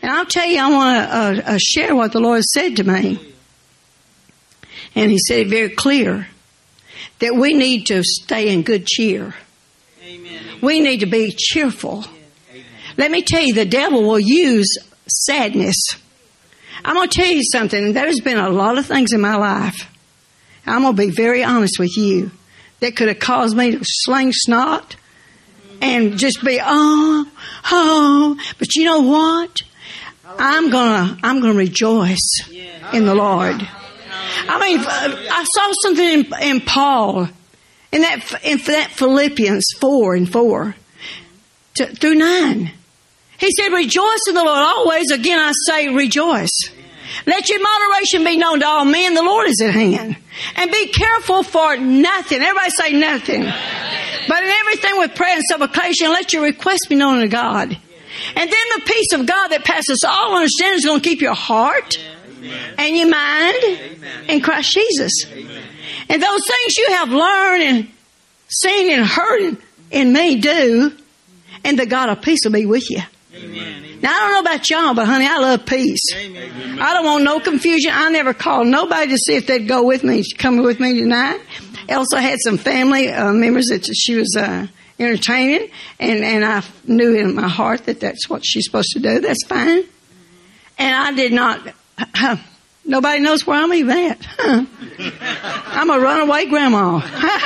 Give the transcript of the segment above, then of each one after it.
And I'll tell you, I want to share what the Lord said to me. And He said it very clear that we need to stay in good cheer. Amen. We need to be cheerful. Amen. Let me tell you, the devil will use sadness. I'm going to tell you something. There's been a lot of things in my life, I'm going to be very honest with you, that could have caused me to sling snot and just be, oh. But you know what? I'm gonna rejoice in the Lord. I mean, I saw something in Paul, in that Philippians 4:4 through 9. He said, rejoice in the Lord always. Again, I say rejoice. Let your moderation be known to all men. The Lord is at hand. And be careful for nothing. Everybody say nothing. But in everything with prayer and supplication, let your requests be known to God. And then the peace of God that passes all understanding is going to keep your heart and your mind in Christ Jesus. And those things you have learned and seen and heard in me do, and the God of peace will be with you. Now, I don't know about y'all, but honey, I love peace. I don't want no confusion. I never called nobody to see if they'd go with me, come with me tonight. Elsa had some family members that she was entertaining, and I knew in my heart that that's what she's supposed to do. That's fine. And I did not, nobody knows where I'm even at. I'm a runaway grandma.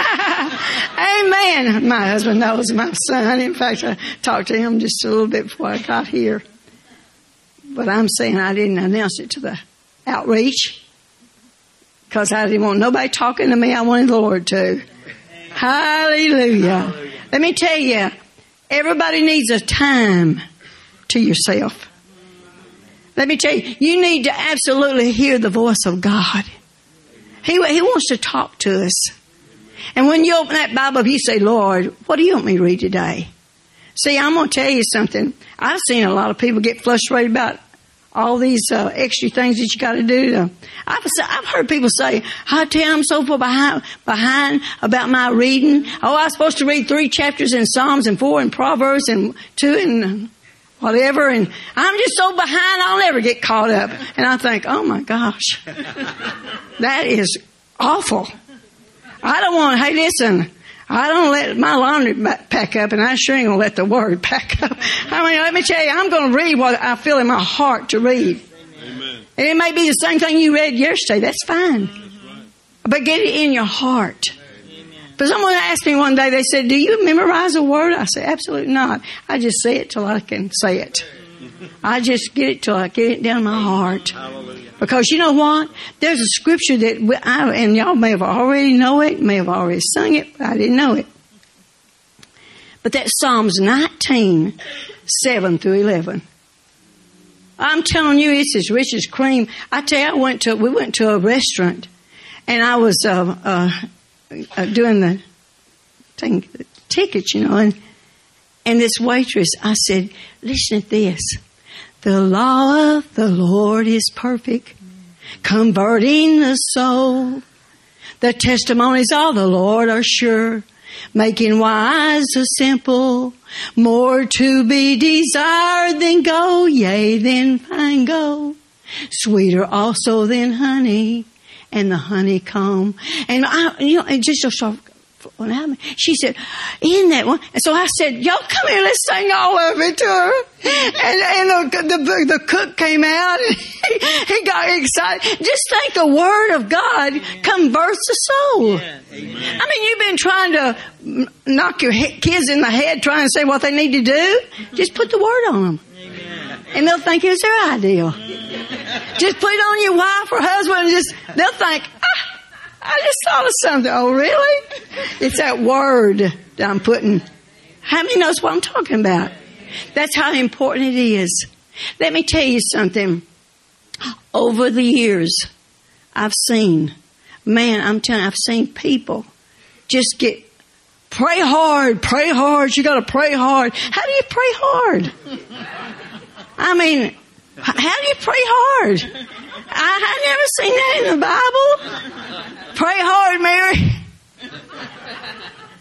Amen. My husband knows, my son. In fact, I talked to him just a little bit before I got here. But I'm saying I didn't announce it to the outreach because I didn't want nobody talking to me. I wanted the Lord to. Hallelujah. Let me tell you, everybody needs a time to yourself. Let me tell you, you need to absolutely hear the voice of God. He wants to talk to us. And when you open that Bible, you say, Lord, what do you want me to read today? See, I'm going to tell you something. I've seen a lot of people get frustrated about all these extra things that you got to do. I've heard people say, I tell you, I'm so far behind about my reading. Oh, I'm supposed to read 3 chapters in Psalms and 4 in Proverbs and 2 in whatever. And I'm just so behind, I'll never get caught up. And I think, oh my gosh, that is awful. I don't want, hey, listen, I don't let my laundry pack up, and I sure ain't going to let the Word pack up. I mean, let me tell you, I'm going to read what I feel in my heart to read. Amen. And it may be the same thing you read yesterday. That's fine. That's right. But get it in your heart. But someone asked me one day, they said, do you memorize a word? I said, absolutely not. I just say it till I can say it. I just get it till I get it down my heart. Because you know what? There's a scripture that and y'all may have already know it, may have already sung it, but I didn't know it. But that's Psalms 19, 7 through 11. I'm telling you, it's as rich as cream. I tell you, we went to a restaurant, and I was doing the tickets, you know, and this waitress, I said, listen to this. The law of the Lord is perfect, converting the soul. The testimonies of the Lord are sure, making wise the simple. More to be desired than gold, yea, than fine gold. Sweeter also than honey and the honeycomb. And it just so what happened? She said, "In that one." And so I said, "Y'all come here, let's sing all of it to her." And the cook came out, and he got excited. Just think, the Word of God converts the soul. Yeah. I mean, you've been trying to knock your kids in the head, trying to say what they need to do. Just put the Word on them, and they'll think it's their ideal. Just put it on your wife or husband, and they'll think, I just thought of something. Oh, really? It's that Word that I'm putting. How many knows what I'm talking about? That's how important it is. Let me tell you something. Over the years, I've seen people just pray hard. You got to pray hard. How do you pray hard? I mean, how do you pray hard? I never seen that in the Bible. Pray hard, Mary.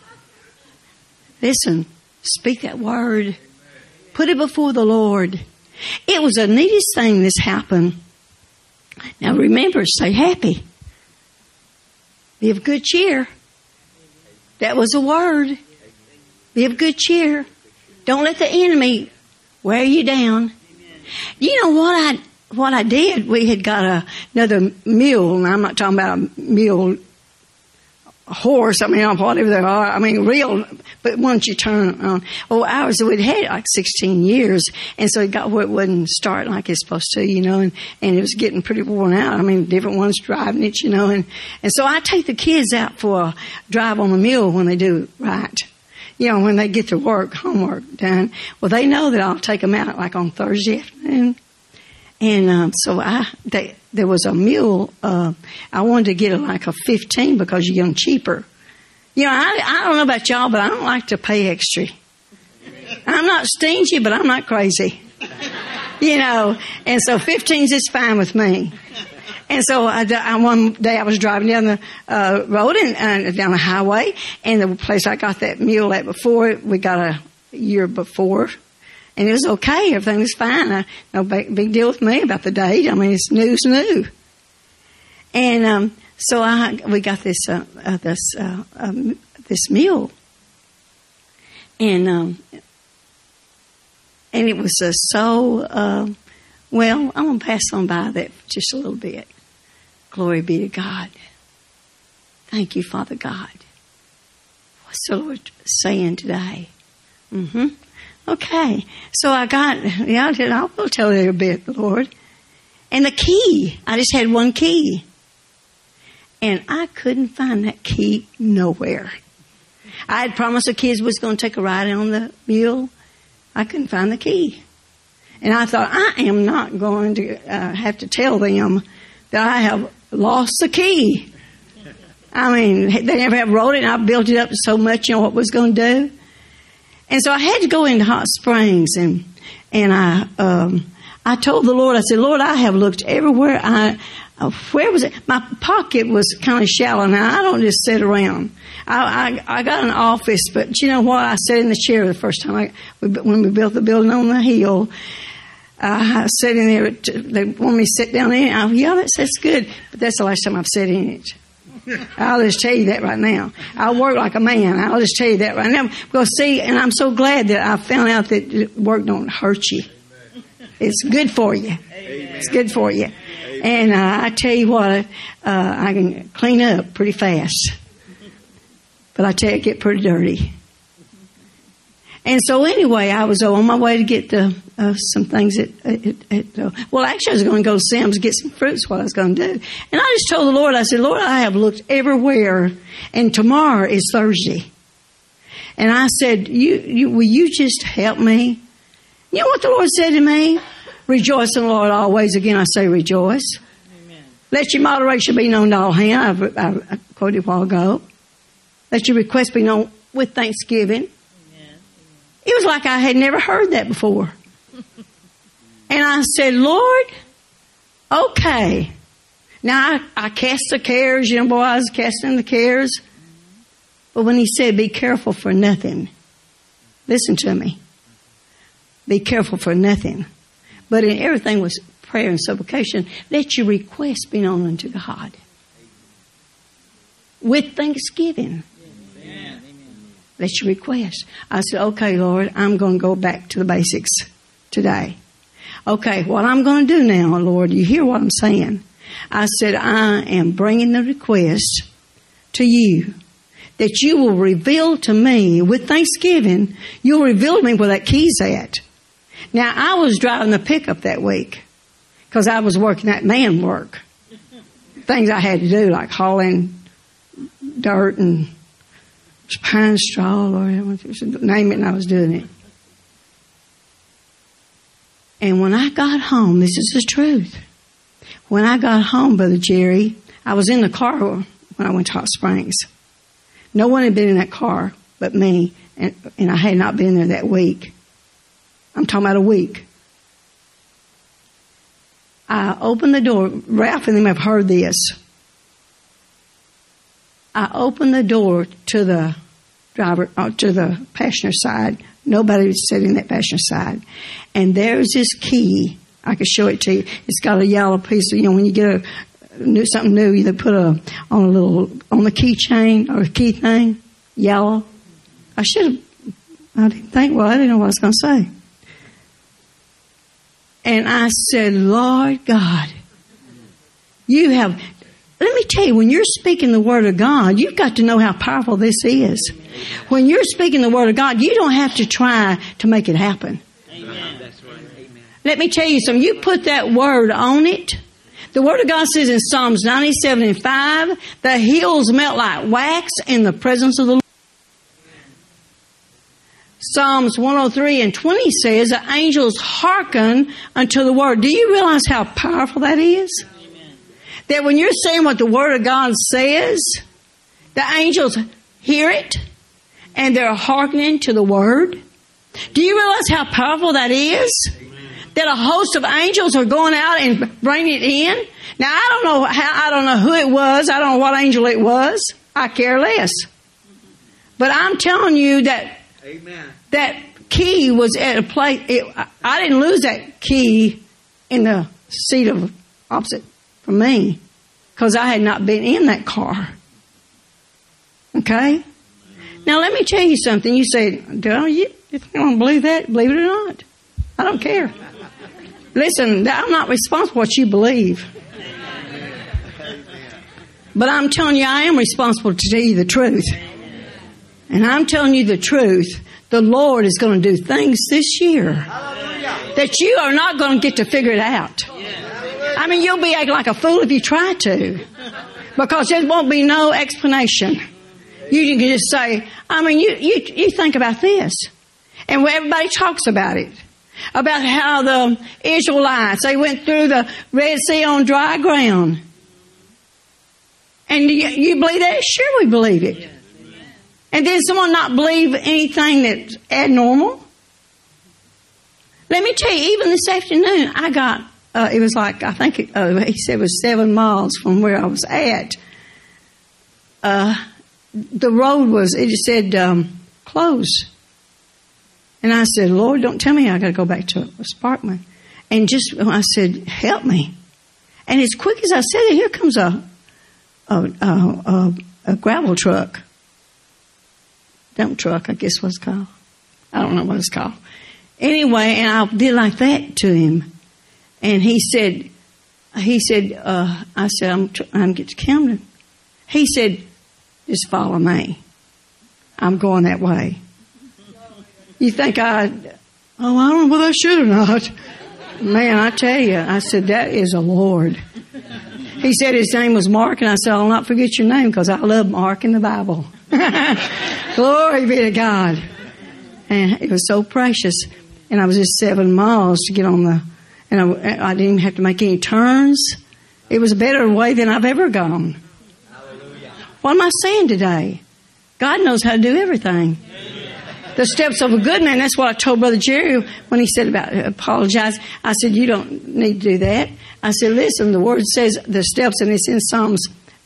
Listen, speak that word. Put it before the Lord. It was the neatest thing that's happened. Now remember, stay happy. Be of good cheer. That was a word. Be of good cheer. Don't let the enemy wear you down. You know what I did? We had got another mule, and I'm not talking about a mule, a horse, whatever they are. Real, but once you turn on. Ours, we'd had it like 16 years, and so it got where it wouldn't start like it's supposed to, and it was getting pretty worn out. Different ones driving it, and so I take the kids out for a drive on the mule when they do right. When they get their homework done. Well, they know that I'll take them out like on Thursday afternoon. And so there was a mule. I wanted to get like a 15 because you're getting cheaper. I don't know about y'all, but I don't like to pay extra. I'm not stingy, but I'm not crazy. And so 15s is fine with me. And so one day I was driving down the road and down the highway, and the place I got that mule at before, we got a year before, and it was okay. Everything was fine. No big deal with me about the date. It's new. And so we got this mule, and it was so well. I'm gonna pass on by that just a little bit. Glory be to God. Thank you, Father God. What's the Lord saying today? Okay. So I will tell you a bit, Lord. And the key. I just had one key. And I couldn't find that key nowhere. I had promised the kids was going to take a ride on the mule. I couldn't find the key. And I thought, I am not going to have to tell them that I have lost the key. They never have wrote it, and I built it up so much, what was going to do. And so I had to go into Hot Springs, and I told the Lord, I said, Lord, I have looked everywhere. Where was it? My pocket was kind of shallow. Now, I don't just sit around. I got an office, but you know what? I sat in the chair the first time when we built the building on the hill. I sat in there. They want me to sit down in it. That's good. But that's the last time I've sat in it. I'll just tell you that right now. I work like a man. I'll just tell you that right now. Well, see, and I'm so glad that I found out that work don't hurt you. It's good for you. It's good for you. And I tell you what, I can clean up pretty fast. But I tell you, I get pretty dirty. And so anyway, I was on my way to get some things well, actually I was going to go to Sam's to get some fruits, what I was going to do. And I just told the Lord, I said, Lord, I have looked everywhere, and tomorrow is Thursday. And I said, will you just help me? You know what the Lord said to me? Rejoice in the Lord always. Again, I say rejoice. Amen. Let your moderation be known to all hands. I quoted a while ago. Let your request be known with thanksgiving. It was like I had never heard that before. And I said, Lord, okay. Now, I cast the cares. I was casting the cares. But when He said, be careful for nothing. Listen to me. Be careful for nothing. But in everything was prayer and supplication. Let your request be known unto God. With thanksgiving. Amen. Let your request. I said, okay, Lord, I'm going to go back to the basics today. Okay, what I'm going to do now, Lord, you hear what I'm saying? I said, I am bringing the request to you that you will reveal to me with thanksgiving, you'll reveal to me where that key's at. Now, I was driving the pickup that week because I was working that man work. Things I had to do, like hauling dirt and pine straw, or name it, and I was doing it. And when I got home, this is the truth. When I got home, Brother Jerry, I was in the car when I went to Hot Springs. No one had been in that car but me, and I had not been there that week. I'm talking about a week. I opened the door. Ralph and them have heard this. I opened the door to the driver, to the passenger side Nobody was sitting in that passenger side. And there's this key. I can show it to you. It's got a yellow piece of, when you get something new, you put on the keychain or a key thing, yellow. I didn't think, I didn't know what I was going to say. And I said, Lord God, let me tell you, when you're speaking the Word of God, you've got to know how powerful this is. When you're speaking the Word of God, you don't have to try to make it happen. Amen. That's right. Amen. Let me tell you something. You put that Word on it. The Word of God says in Psalms 97:5, the hills melt like wax in the presence of the Lord. Psalms 103:20 says, the angels hearken unto the Word. Do you realize how powerful that is? That when you're saying what the Word of God says, the angels hear it and they're hearkening to the Word. Do you realize how powerful that is? That a host of angels are going out and bringing it in. Now, I don't know who it was. I don't know what angel it was. I care less. But I'm telling you that that key was at a place. I didn't lose that key in the seat of opposite from me, because I had not been in that car. Okay? Now let me tell you something. You say, if you don't believe that, believe it or not. I don't care. Listen, I'm not responsible for what you believe. But I'm telling you, I am responsible to tell you the truth. And I'm telling you the truth. The Lord is going to do things this year that you are not going to get to figure it out. I mean, you'll be acting like a fool if you try to, because there won't be no explanation. You can just say, you think about this. And everybody talks about it. About how the Israelites, they went through the Red Sea on dry ground. And you believe that? Sure, we believe it. And then someone not believe anything that's abnormal? Let me tell you, even this afternoon, I got... it was like, I think he said it was 7 miles from where I was at. The road it just said, closed. And I said, Lord, don't tell me I got to go back to Sparkman. And I said, help me. And as quick as I said it, here comes a gravel truck. Dump truck, I guess what it's called. I don't know what it's called. Anyway, and I did like that to him. And he said, I said, I'm getting to Camden. He said, just follow me. I'm going that way. You think I don't know whether I should or not. Man, I tell you, I said, that is a Lord. He said his name was Mark, and I said, I'll not forget your name because I love Mark in the Bible. Glory be to God. And it was so precious. And I was just 7 miles to get on and I didn't even have to make any turns. It was a better way than I've ever gone. Hallelujah. What am I saying today? God knows how to do everything. The steps of a good man, that's what I told Brother Jerry when he said about apologize. I said, you don't need to do that. I said, listen, the Word says the steps, and it's in Psalms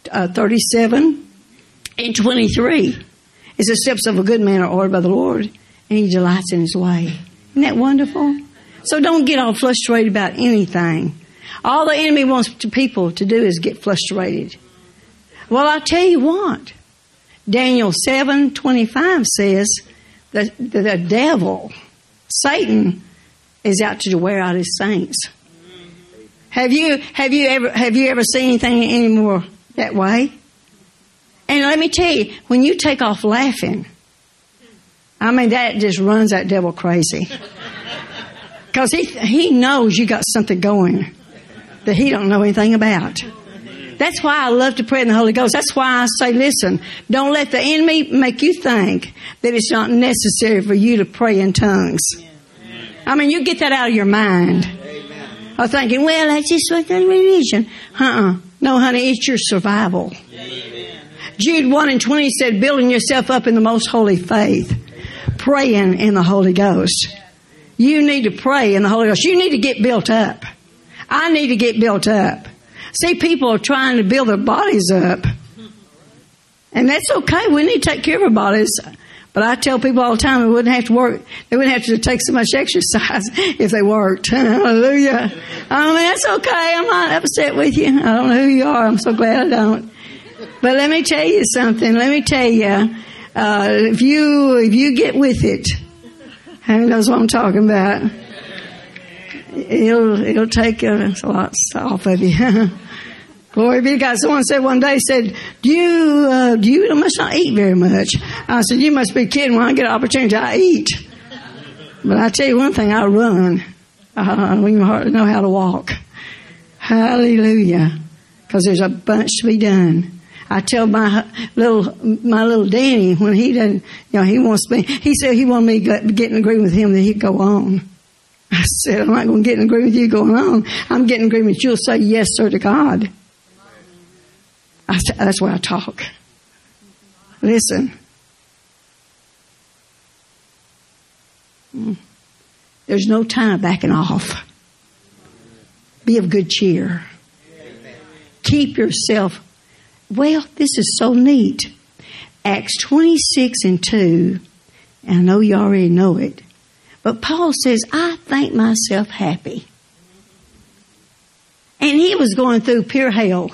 37:23. It's the steps of a good man are ordered by the Lord, and He delights in His way. Isn't that wonderful? So don't get all frustrated about anything. All the enemy wants people to do is get frustrated. Well, I'll tell you what. Daniel 7:25 says the devil, Satan, is out to wear out his saints. Have you ever seen anything any more that way? And let me tell you, when you take off laughing, that just runs that devil crazy. Because he knows you got something going that he don't know anything about. That's why I love to pray in the Holy Ghost. That's why I say, listen, don't let the enemy make you think that it's not necessary for you to pray in tongues. You get that out of your mind. Or thinking, well, that's just what the religion. No, honey, it's your survival. Jude 1:20 said, building yourself up in the most holy faith. Praying in the Holy Ghost. You need to pray in the Holy Ghost. You need to get built up. I need to get built up. See, people are trying to build their bodies up. And that's okay. We need to take care of our bodies. But I tell people all the time they wouldn't have to work. They wouldn't have to take so much exercise if they worked. Hallelujah. I mean, that's okay. I'm not upset with you. I don't know who you are. I'm so glad I don't. But let me tell you something. Let me tell you, if you get with it, who knows what I'm talking about? It'll take a lot off of you. Glory be to God. Someone said one day, you must not eat very much. I said, you must be kidding. When I get an opportunity, I eat. But I tell you one thing, I run. I don't even hardly know how to walk. Hallelujah. Because there's a bunch to be done. I tell my little Danny when he doesn't, he wants me. He said he wanted me to get in agreement with him that he'd go on. I said, I'm not going to get in agreement with you going on. I'm getting in agreement with you. You'll say yes, sir, to God. That's where I talk. Listen. There's no time backing off. Be of good cheer. Keep yourself. Well, this is so neat. Acts 26:2, and I know you already know it, but Paul says, I think myself happy. And he was going through pure hell.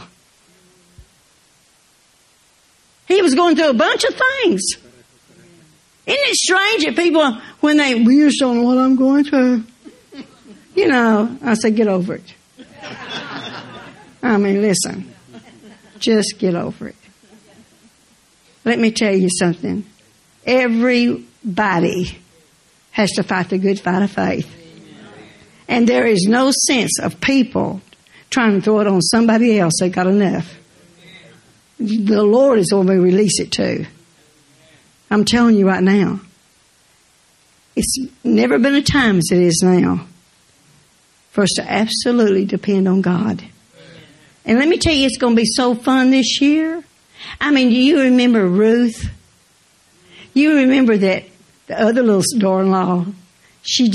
He was going through a bunch of things. Isn't it strange that people, when we just don't know what I'm going through? I say, get over it. I mean, listen. Just get over it. Let me tell you something. Everybody has to fight the good fight of faith. And there is no sense of people trying to throw it on somebody else. They got enough. The Lord is going to release it to. I'm telling you right now. It's never been a time as it is now for us to absolutely depend on God. And let me tell you, it's going to be so fun this year. I mean, do you remember Ruth? You remember that the other little daughter-in-law, she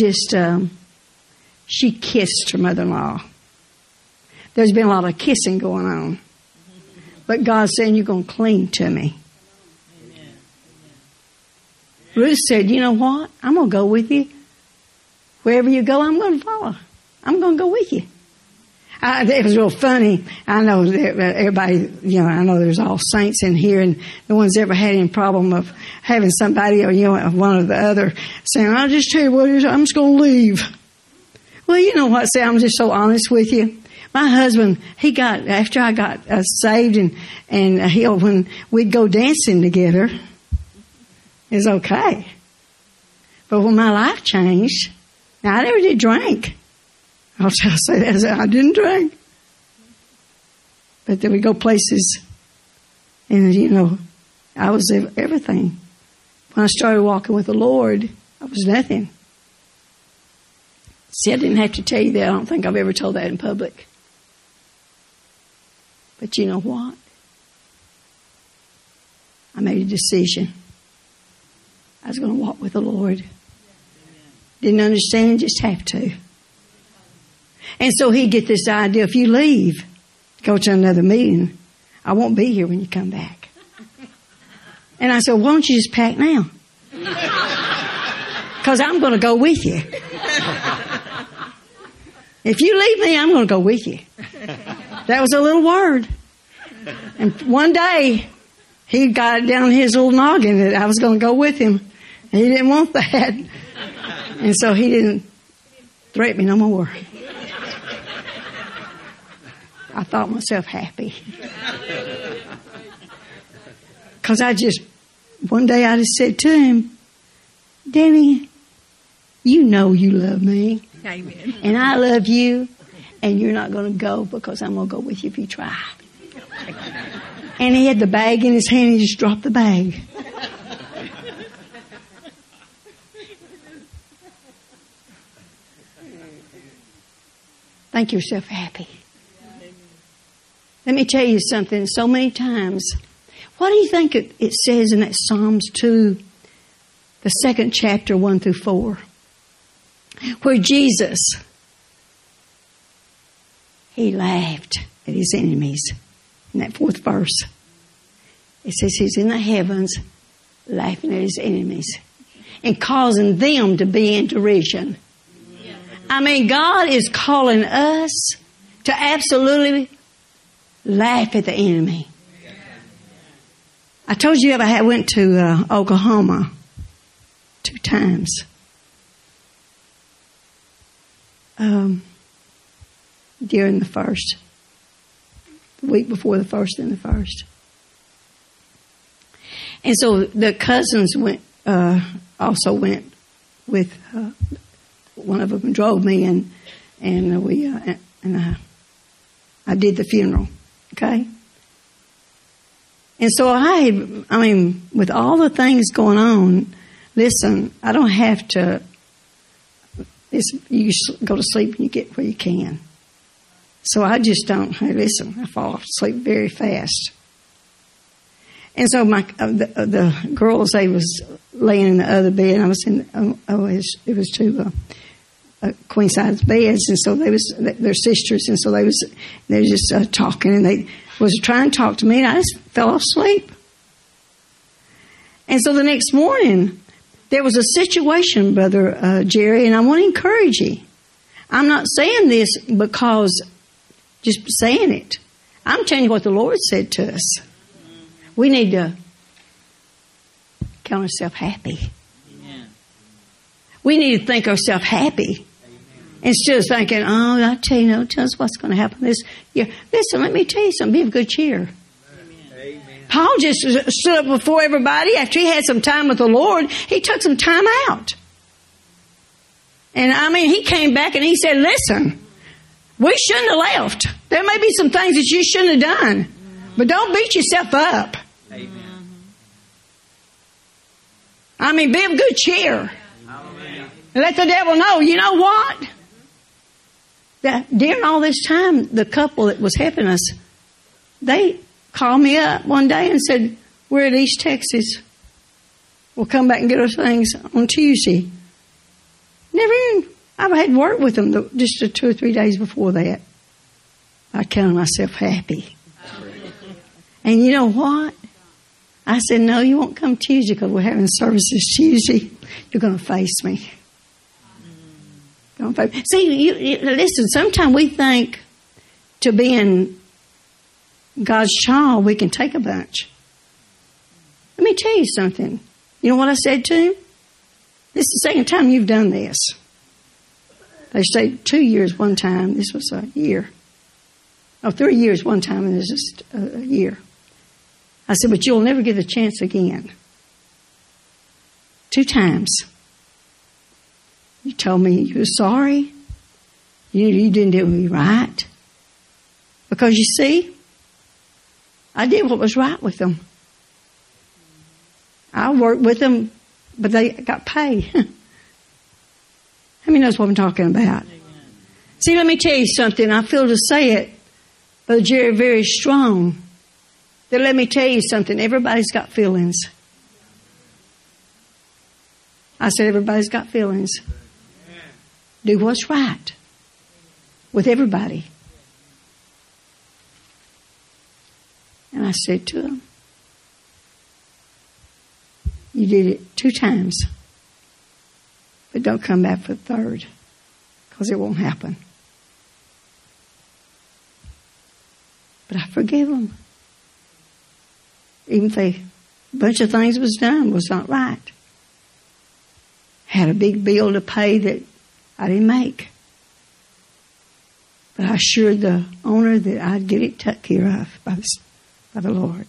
kissed her mother-in-law. There's been a lot of kissing going on. But God's saying, you're going to cling to me. Amen. Ruth said, you know what? I'm going to go with you. Wherever you go, I'm going to follow. I'm going to go with you. It was real funny. I know that everybody, I know there's all saints in here, and no one's ever had any problem of having somebody or, one or the other saying, I'll just tell you what it is, I'm just going to leave. Well, you know what? See, I'm just so honest with you. My husband, after I got saved and when we'd go dancing together, it was okay. But when my life changed, now I never did drink. I'll say that, I didn't drink. But then we go places and, I was everything. When I started walking with the Lord, I was nothing. See, I didn't have to tell you that. I don't think I've ever told that in public. But you know what? I made a decision. I was going to walk with the Lord. Didn't understand, just have to. And so he'd get this idea, if you leave, go to another meeting, I won't be here when you come back. And I said, why don't you just pack now? Because I'm going to go with you. If you leave me, I'm going to go with you. That was a little word. And one day, he got it down his little noggin that I was going to go with him. And he didn't want that. And so he didn't threaten me no more. I thought myself happy. Because one day I just said to him, Danny, you know you love me. Amen. And I love you. And you're not going to go because I'm going to go with you if you try. And he had the bag in his hand and he just dropped the bag. Think yourself happy. Let me tell you something. So many times, what do you think it says in that Psalms 2, the 2nd chapter, 1-4, where Jesus, he laughed at his enemies. In that 4th verse, it says he's in the heavens laughing at his enemies and causing them to be in derision. I mean, God is calling us to absolutely laugh at the enemy. I told you I went to Oklahoma 2 times. During the week before the first and the first. And so the cousins also went with, one of them drove me and I did the funeral. Okay. And so I mean, with all the things going on, listen, I don't have to, you go to sleep and you get where you can. So I just don't, hey, listen, I fall asleep very fast. And so the girls, they was laying in the other bed. I was in, it was 2 queen size beds, and so they're sisters, and so they were just talking, and they was trying to talk to me, and I just fell asleep. And so the next morning, there was a situation, Brother Jerry, and I want to encourage you. I'm not saying this because just saying it. I'm telling you what the Lord said to us. We need to count ourselves happy. Amen. We need to think ourselves happy. Amen. Instead of thinking, oh, I tell you, tell us what's going to happen this year. Listen, let me tell you something. Be of good cheer. Amen. Paul just stood up before everybody after he had some time with the Lord. He took some time out. And I mean, he came back and he said, listen, we shouldn't have left. There may be some things that you shouldn't have done. But don't beat yourself up. Amen. I mean, be of good cheer. Amen. Let the devil know, you know what? That during all this time, the couple that was helping us, they called me up one day and said, we're at East Texas. We'll come back and get our things on Tuesday. I had worked with them just 2 or 3 days before that. I counted myself happy. And you know what? I said, no, you won't come Tuesday because we're having services Tuesday. You're going to face me. See, listen, sometimes we think to being God's child, we can take a bunch. Let me tell you something. You know what I said to him? This is the second time you've done this. They stayed 2 years one time. This was a year. 3 years one time, and this is just a year. I said, but you'll never get a chance again. 2 times. You told me you were sorry. You didn't do me right. Because you see, I did what was right with them. I worked with them, but they got paid. How many knows what I'm talking about? See, let me tell you something. I feel to say it, Brother Jerry, very strong. That let me tell you something. Everybody's got feelings. I said everybody's got feelings. Do what's right with everybody. And I said to him, you did it 2 times. But don't come back for the 3rd. Because it won't happen. But I forgive them. Even if a bunch of things was done was not right. Had a big bill to pay that I didn't make. But I assured the owner that I'd get it taken care of by the Lord.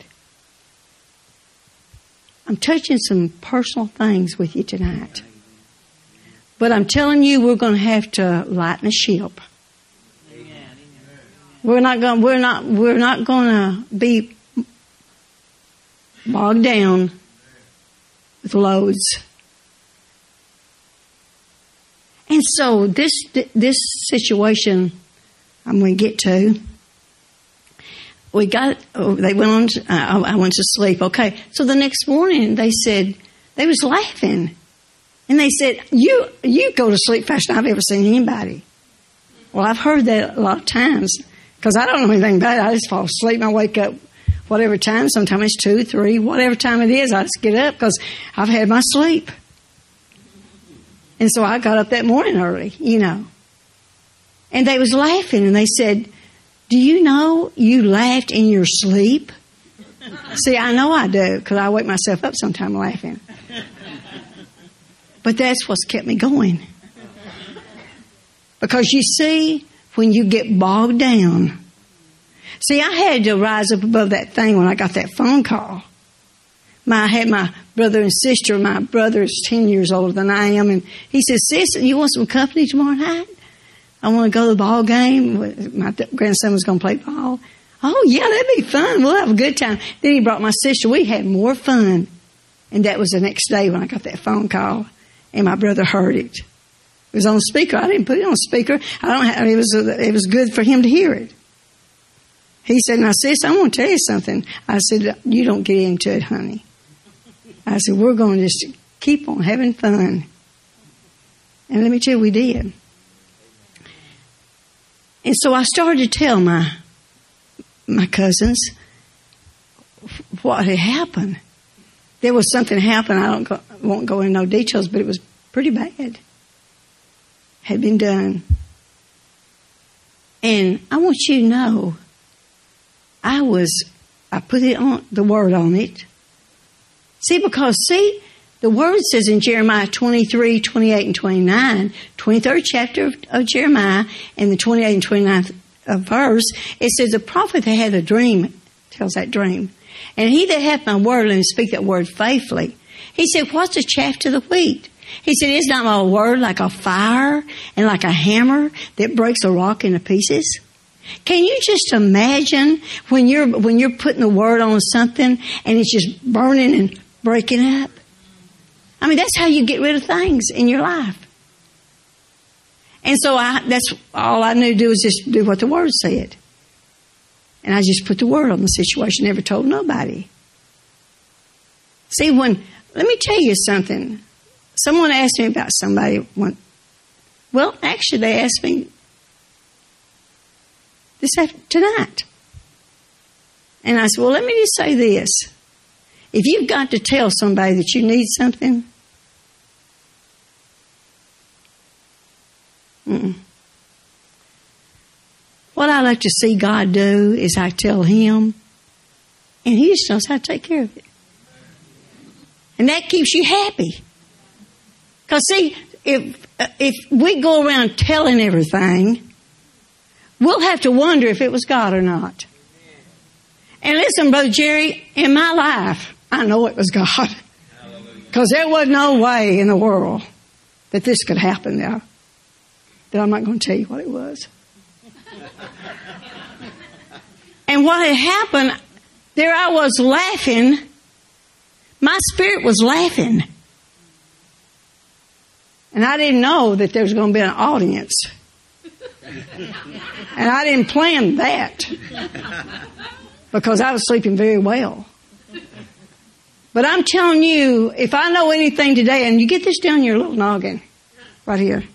I'm touching some personal things with you tonight. But I'm telling you, we're going to have to lighten the ship. We're not going to be bogged down with loads. And so this situation I'm going to get to, they went on, I went to sleep. Okay. So the next morning they said, they was laughing. And they said, you go to sleep faster than I've ever seen anybody. Well, I've heard that a lot of times because I don't know anything about it. I just fall asleep and I wake up whatever time. Sometimes it's 2, 3, whatever time it is. I just get up because I've had my sleep. And so I got up that morning early, And they was laughing, and they said, "Do you know you laughed in your sleep?" See, I know I do, because I wake myself up sometime laughing. But that's what's kept me going. Because you see, when you get bogged down. See, I had to rise up above that thing when I got that phone call. I had my brother and sister. My brother is 10 years older than I am. And he said, "Sis, you want some company tomorrow night? I want to go to the ball game." My grandson was going to play ball. "Oh, yeah, that'd be fun. We'll have a good time." Then he brought my sister. We had more fun. And that was the next day when I got that phone call. And my brother heard it. It was on speaker. I didn't put it on speaker. It was good for him to hear it. He said, "Now, sis, I want to tell you something." I said, "You don't get into it, honey." I said, "We're going to just keep on having fun." And let me tell you, we did. And so I started to tell my cousins what had happened. There was something happened. I won't go into no details, but it was pretty bad. Had been done. And I want you to know, I put it on the word on it. See, the word says in Jeremiah 23, 28, and 29, 23rd chapter of Jeremiah, and the 28th and 29th verse, it says, "The prophet that had a dream tells that dream. And he that hath my word and speak that word faithfully." He said, "What's the chaff to the wheat?" He said, "Is not my word like a fire and like a hammer that breaks a rock into pieces?" Can you just imagine when you're putting the word on something and it's just burning and breaking up? I mean, that's how you get rid of things in your life. And so that's all I knew to do was just do what the word said. And I just put the word on the situation, never told nobody. See, let me tell you something. Someone asked me about somebody actually they asked me tonight. And I said, "Well, let me just say this. If you've got to tell somebody that you need something, what I like to see God do is I tell Him, and He just knows how to take care of it. And that keeps you happy. Because see, if we go around telling everything, we'll have to wonder if it was God or not. And listen, Brother Jerry, in my life, I know it was God. Because there was no way in the world that this could happen now. That I'm not going to tell you what it was. And what had happened, there I was laughing. My spirit was laughing. And I didn't know that there was going to be an audience. And I didn't plan that. Because I was sleeping very well. But I'm telling you, if I know anything today, and you get this down your little noggin, right here.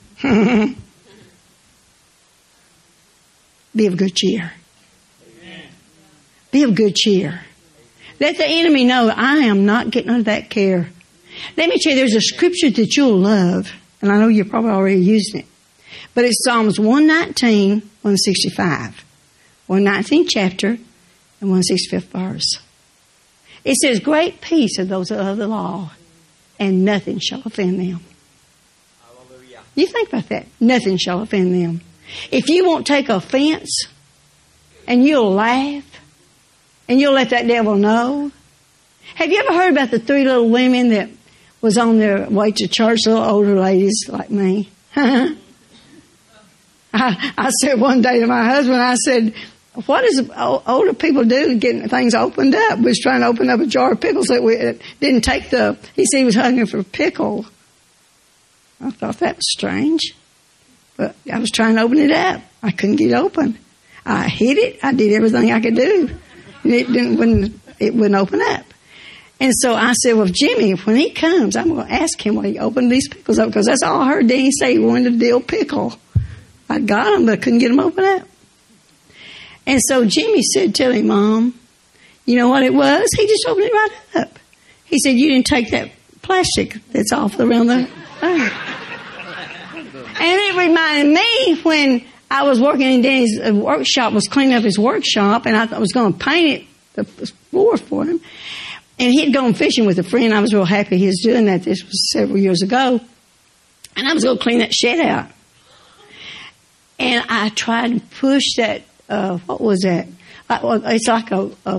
Be of good cheer. Amen. Be of good cheer. Let the enemy know I am not getting under that care. Let me tell you, there's a scripture that you'll love, and I know you're probably already using it. But it's Psalms 119, 165. 119th chapter and 165th verse. It says, "Great peace are those of the law, and nothing shall offend them." Hallelujah. You think about that. Nothing shall offend them. If you won't take offense, and you'll laugh, and you'll let that devil know. Have you ever heard about the 3 little women that was on their way to church, little older ladies like me? I said one day to my husband, I said, "What does older people do getting things opened up?" We was trying to open up a jar of pickles that we didn't take he said he was hungry for pickle. I thought that was strange. But I was trying to open it up. I couldn't get it open. I hit it. I did everything I could do. And it wouldn't open up. And so I said, "Well, Jimmy, when he comes, I'm going to ask him why he opened these pickles up." Because that's all I heard Danny say. He wanted a dill pickle. I got them, but I couldn't get them open up. And so Jimmy said, "Tell him, Mom, You know what it was? He just opened it right up. He said, you didn't take that plastic that's off around the thing. And it reminded me when I was working in Danny's workshop, was cleaning up his workshop, and I was going to paint the floor for him. And he'd gone fishing with a friend. I was real happy he was doing that. This was several years ago. And I was going to clean that shed out. And I tried to push that, what was that? It's like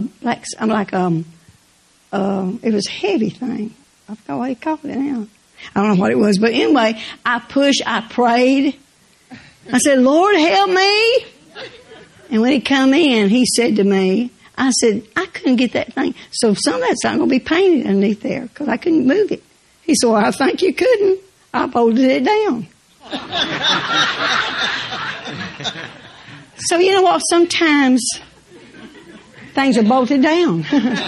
it was a heavy thing. I forgot what he called it now. I don't know what it was. But anyway, I pushed, I prayed. I said, Lord, help me. And when he come in, he said to me, I said, I couldn't get that thing. So some of that's not going to be painted underneath there because I couldn't move it. He said, well, I think you couldn't. I bolted it down. So you know what? Sometimes things are bolted down.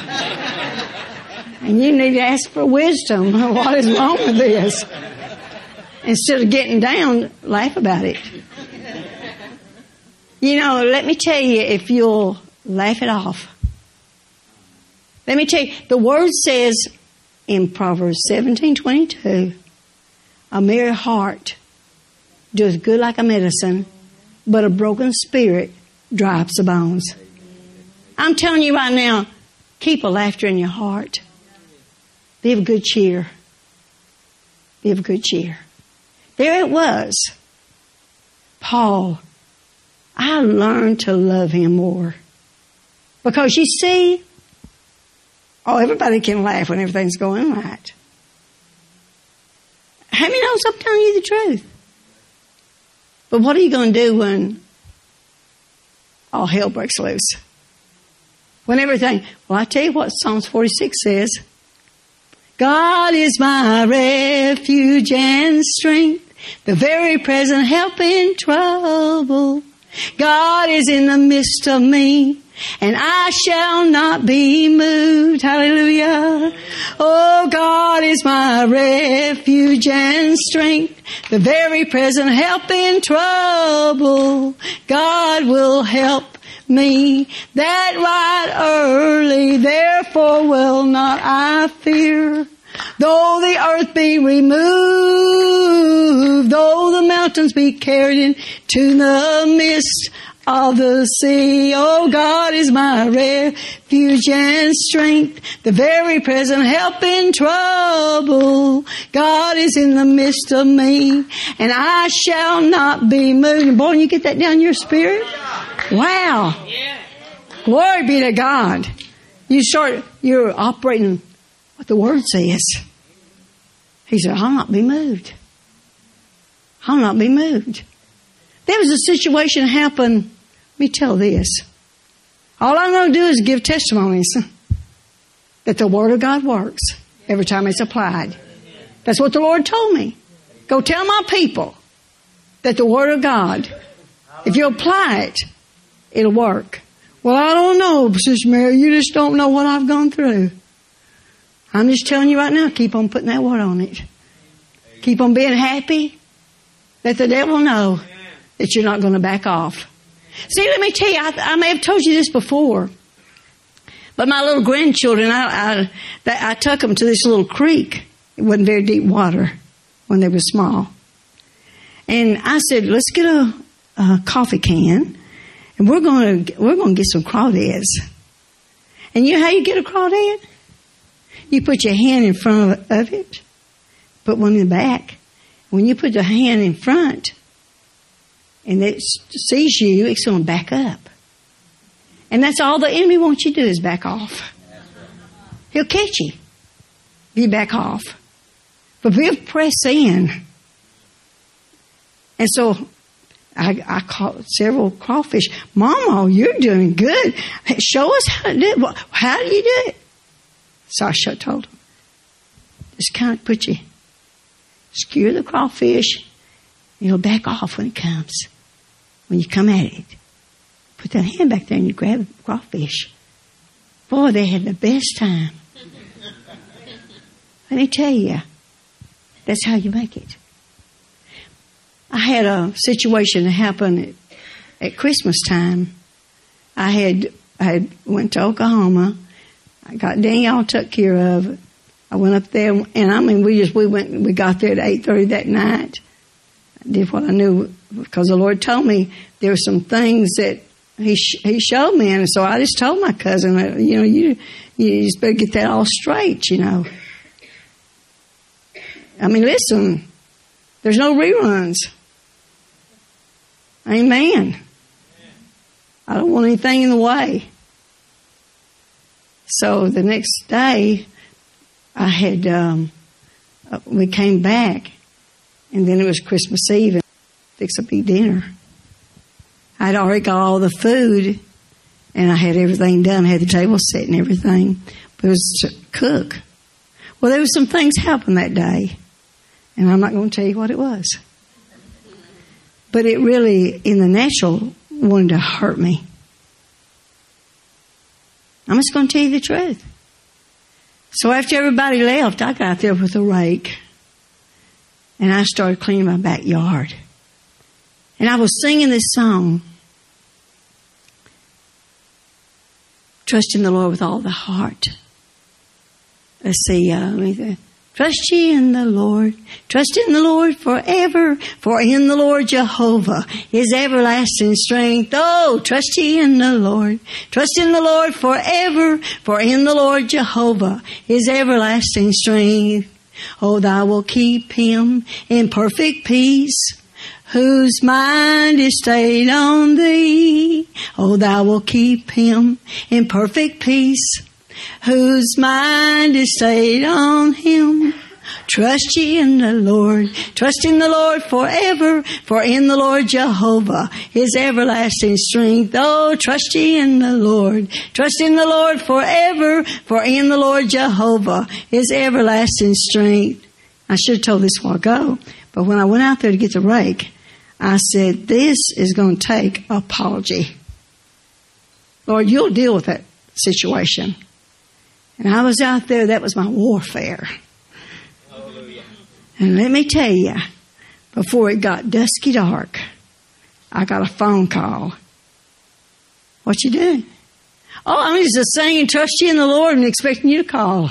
And you need to ask for wisdom. What is wrong with this? Instead of getting down, laugh about it. You know, let me tell you, if you'll laugh it off. Let me tell you, the Word says in Proverbs 17:22, a merry heart doeth good like a medicine, but a broken spirit dry up the bones. I'm telling you right now, keep a laughter in your heart. Be of good cheer. Be of good cheer. There it was. Paul, I learned to love him more. Because you see, everybody can laugh when everything's going right. How many knows I'm telling you the truth? But what are you going to do when all hell breaks loose? When everything, well, I tell you what Psalms 46 says. God is my refuge and strength, the very present help in trouble. God is in the midst of me, and I shall not be moved. Hallelujah. Oh, God is my refuge and strength, the very present help in trouble. God will help me that right early, therefore will not I fear. Though the earth be removed, though the mountains be carried into the midst of the sea. Oh, God is my refuge and strength, the very present help in trouble. God is in the midst of me, and I shall not be moved. Boy, you get that down in your spirit? Wow. Glory be to God. You're operating what the Word says. He said, I'll not be moved. I'll not be moved. There was a situation happen. Let me tell this. All I know to do is give testimonies that the Word of God works every time it's applied. That's what the Lord told me. Go tell my people that the Word of God, if you apply it, it'll work. Well, I don't know, Sister Mary. You just don't know what I've gone through. I'm just telling you right now, keep on putting that word on it. Keep on being happy. Let the devil know that you're not going to back off. See, let me tell you, I may have told you this before, but my little grandchildren, I took them to this little creek. It wasn't very deep water when they were small. And I said, let's get a coffee can, and we're going to get some crawdads. And you know how you get a crawdad? You put your hand in front of it, put one in the back. When you put the hand in front and it sees you, it's going to back up. And that's all the enemy wants you to do is back off. He'll catch you if you back off. But we'll press in. And so I caught several crawfish. Mama, you're doing good. Show us how to do it. How do you do it? So I told him, just kind of skewer the crawfish, and you'll back off when it comes. When you come at it, put that hand back there and you grab the crawfish. Boy, they had the best time. Let me tell you, that's how you make it. I had a situation happen at Christmas time. I went to Oklahoma. I got Danny all took care of. I went up there, and we got there at 8:30 that night. I did what I knew, because the Lord told me there were some things that He showed me, and so I just told my cousin, you just better get that all straight, I mean, listen, there's no reruns. Amen. I don't want anything in the way. So the next day, we came back, and then it was Christmas Eve, and fixed a big dinner. I'd already got all the food, and I had everything done. I had the table set and everything. But it was to cook. Well, there was some things happened that day, and I'm not going to tell you what it was. But it really, in the natural, wanted to hurt me. I'm just going to tell you the truth. So after everybody left, I got out there with a rake, and I started cleaning my backyard. And I was singing this song, Trust in the Lord with all the heart. Let's see, trust ye in the Lord. Trust in the Lord forever. For in the Lord Jehovah is everlasting strength. Oh, trust ye in the Lord. Trust in the Lord forever. For in the Lord Jehovah is everlasting strength. Oh, thou will keep him in perfect peace, whose mind is stayed on thee. Oh, thou will keep him in perfect peace, whose mind is stayed on him. Trust ye in the Lord. Trust in the Lord forever. For in the Lord Jehovah is everlasting strength. Oh, trust ye in the Lord. Trust in the Lord forever. For in the Lord Jehovah is everlasting strength. I should have told this a while ago, but when I went out there to get the rake, I said, this is going to take apology. Lord, you'll deal with that situation. And I was out there, that was my warfare. Hallelujah. And let me tell you, before it got dusky dark, I got a phone call. What you doing? Oh, I'm just saying, trust you in the Lord and expecting you to call.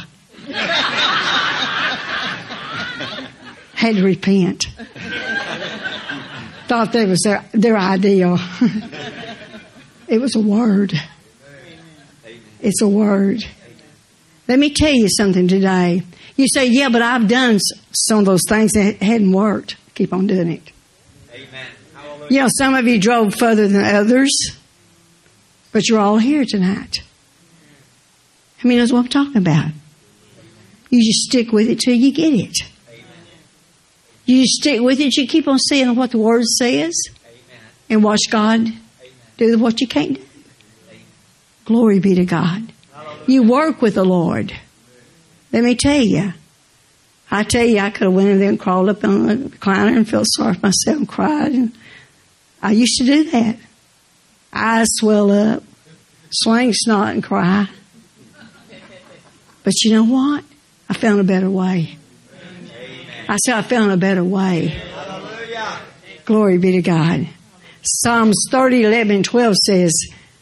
Had to repent. Thought that was their ideal. It was a word. It's a word. Let me tell you something today. You say, yeah, but I've done some of those things that hadn't worked. Keep on doing it. Amen. Some of you drove further than others, but you're all here tonight. How many knows what I'm talking about? You just stick with it till you get it. You stick with it. You keep on saying what the Word says. Amen. And watch God do what you can't do. Amen. Glory be to God. Hallelujah. You work with the Lord. Let me tell you. I could have went in there and crawled up on the recliner and felt sorry for myself and cried. And I used to do that. Eyes swell up, swing snot and cry. But you know what? I found a better way. I said, I found a better way. Hallelujah. Glory be to God. Psalms 30:11-12 says,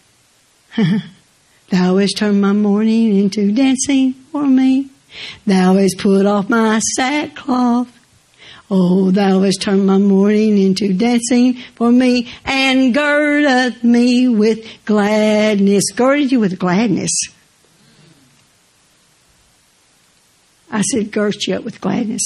Thou hast turned my mourning into dancing for me. Thou hast put off my sackcloth. Oh, thou hast turned my mourning into dancing for me, and girded me with gladness. Girded you with gladness. I said, girded you up with gladness.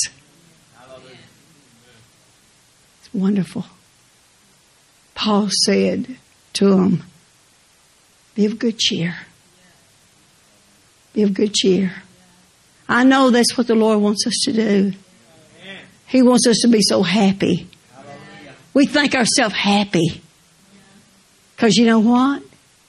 Wonderful. Paul said to him, be of good cheer. Be of good cheer. I know that's what the Lord wants us to do. He wants us to be so happy. We think ourselves happy. Because you know what?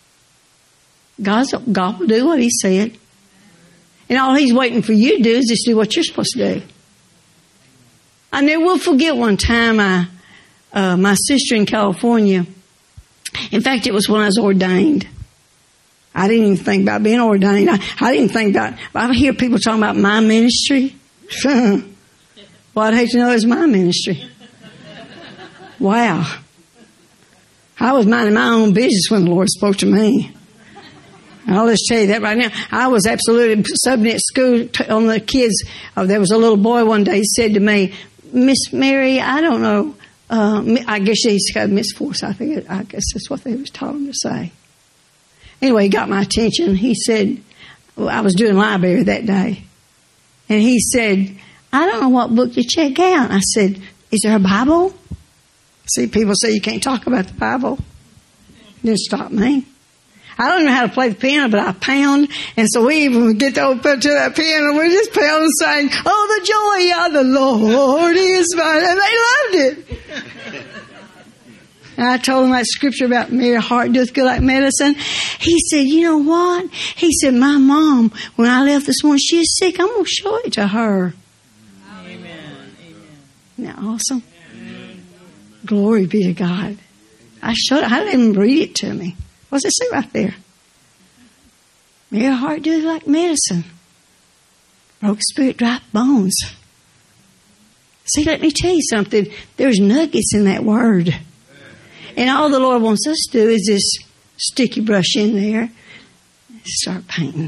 God will do what He said. And all He's waiting for you to do is just do what you're supposed to do. I never will forget one time my sister in California, in fact, it was when I was ordained. I didn't even think about being ordained. I didn't think about, I hear people talking about my ministry. Well, I'd hate to know it was my ministry. Wow. I was minding my own business when the Lord spoke to me. I'll just tell you that right now. I was absolutely subbing at school on the kids. There was a little boy one day said to me, Miss Mary, I don't know. I guess he's got Miss Forsyth. I guess that's what they was taught him to say. Anyway, he got my attention. He said, I was doing library that day. And he said, I don't know what book to check out. I said, is there a Bible? See, people say you can't talk about the Bible. Didn't stop me. I don't know how to play the piano, but I pound. And so we even would get to that piano, we just pound and saying, oh, the joy of the Lord is mine. And they loved it. And I told him that scripture about Mary heart doeth good like medicine. He said, you know what? He said, my mom, when I left this morning, she is sick. I'm going to show it to her. Amen. Isn't that awesome? Amen. Glory be to God. I didn't even read it to me. What's it say right there? Mary heart doeth like medicine. Broke spirit, dry bones. See, let me tell you something. There's nuggets in that word. And all the Lord wants us to do is just sticky brush in there and start painting.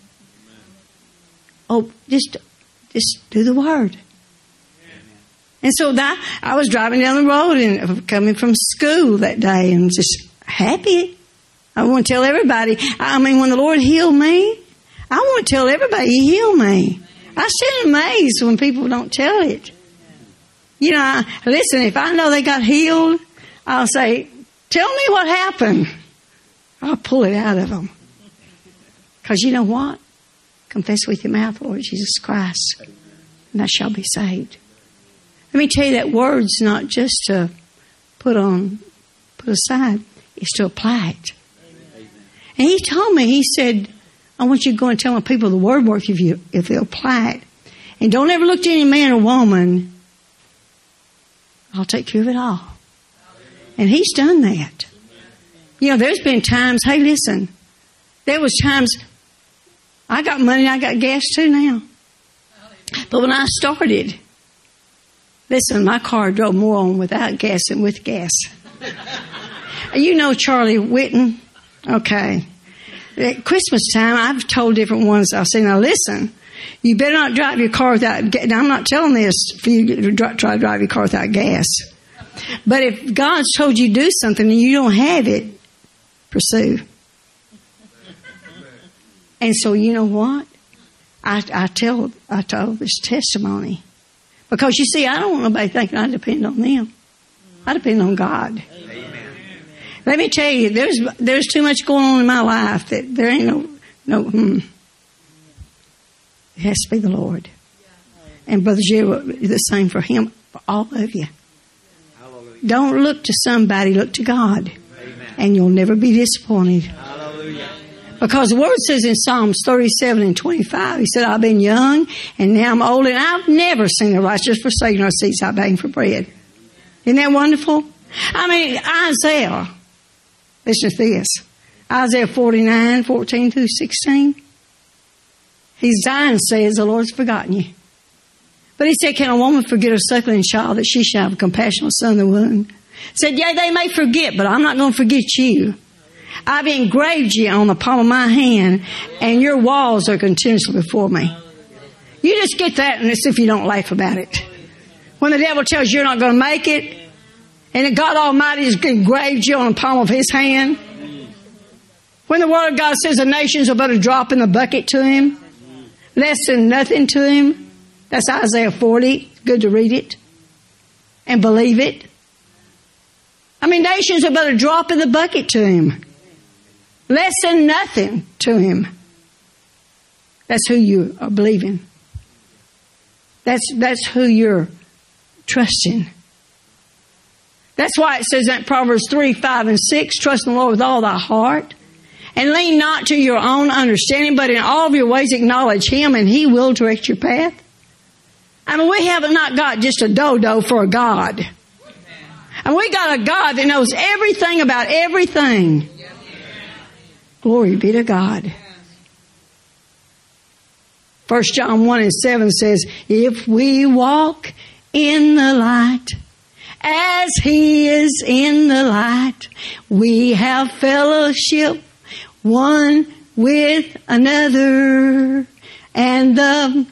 Oh, just do the word. And so I was driving down the road and coming from school that day and just happy. I want to tell everybody. When the Lord healed me, I want to tell everybody He healed me. I stand amazed when people don't tell it. You know, listen, if I know they got healed, I'll say, tell me what happened. I'll pull it out of them. Because you know what? Confess with your mouth, Lord Jesus Christ, and thou shalt be saved. Let me tell you that word's not just to put aside. It's to apply it. And He told me, He said, I want you to go and tell my people the word works if they'll apply it. And don't ever look to any man or woman. I'll take care of it all. And He's done that. You know, there's been times, hey, listen, there was times, I got money, I got gas too now. But when I started, listen, my car drove more on without gas than with gas. You know Charlie Whitten? Okay. At Christmas time, I've told different ones, I'll say, now listen, you better not drive your car without gas. Now, I'm not telling this for you to try to drive your car without gas. But if God's told you to do something and you don't have it, pursue. And so you know what? I told this testimony. Because you see, I don't want nobody thinking I depend on them. I depend on God. Amen. Let me tell you, there's too much going on in my life that there ain't no. It has to be the Lord. And Brother Jerry, the same for him, for all of you. Hallelujah. Don't look to somebody, look to God. Amen. And you'll never be disappointed. Hallelujah. Because the Word says in Psalms 37 and 25, He said, I've been young and now I'm old and I've never seen the righteous forsaken or seeds out begging for bread. Isn't that wonderful? Isaiah, listen to this. Isaiah 49, 14 through 16. Zion says, the Lord's forgotten you. But He said, can a woman forget her suckling child that she shall have compassion on the son of the womb? Said, yeah, they may forget, but I'm not going to forget you. I've engraved you on the palm of my hand, and your walls are continuously before me. You just get that, and let's see if you don't laugh about it. When the devil tells you you're not going to make it, and God Almighty has engraved you on the palm of His hand. When the Word of God says the nations are but a drop in the bucket to Him, less than nothing to Him. That's Isaiah 40. Good to read it and believe it. Nations are but a drop in the bucket to Him. Less than nothing to Him. That's who you are believing. That's who you're trusting. That's why it says in Proverbs 3, 5, and 6, trust in the Lord with all thy heart. And lean not to your own understanding, but in all of your ways acknowledge Him, and He will direct your path. We have not got just a dodo for a God. And we got a God that knows everything about everything. Glory be to God. 1 John 1 and 7 says, if we walk in the light, as He is in the light, we have fellowship one with another, and the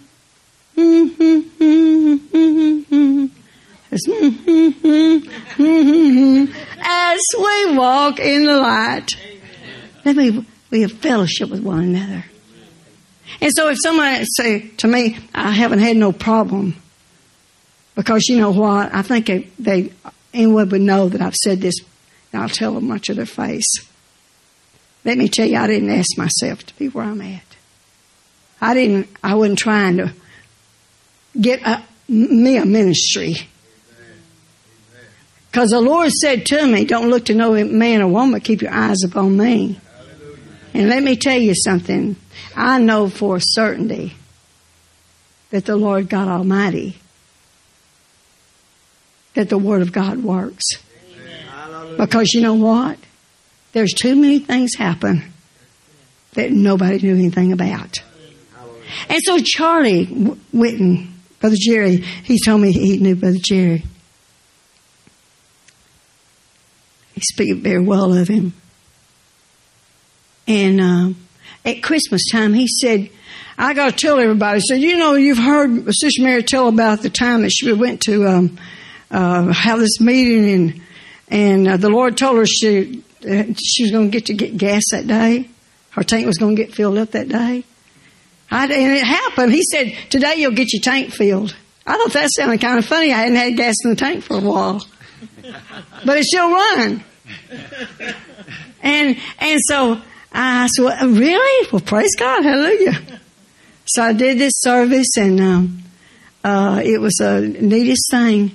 as we walk in the light. We have fellowship with one another. And so if somebody say to me, I haven't had no problem, because you know what? I think anyone would know that I've said this, and I'll tell them much of their face. Let me tell you, I didn't ask myself to be where I'm at. I wasn't trying to get me a ministry. Because the Lord said to me, don't look to no man or woman, but keep your eyes upon me. And let me tell you something. I know for a certainty that the Lord God Almighty, that the Word of God works. Amen. Because you know what? There's too many things happen that nobody knew anything about. And so Charlie Whitten, Brother Jerry, he told me he knew Brother Jerry. He spoke very well of him. And at Christmas time, he said, I got to tell everybody. He said, you know, you've heard Sister Mary tell about the time that she went to have this meeting, and the Lord told her she was going to get gas that day. Her tank was going to get filled up that day. And it happened. He said, today you'll get your tank filled. I thought that sounded kind of funny. I hadn't had gas in the tank for a while. But it's still running. And so I said, well, really? Well, praise God. Hallelujah. So I did this service, and it was the neatest thing.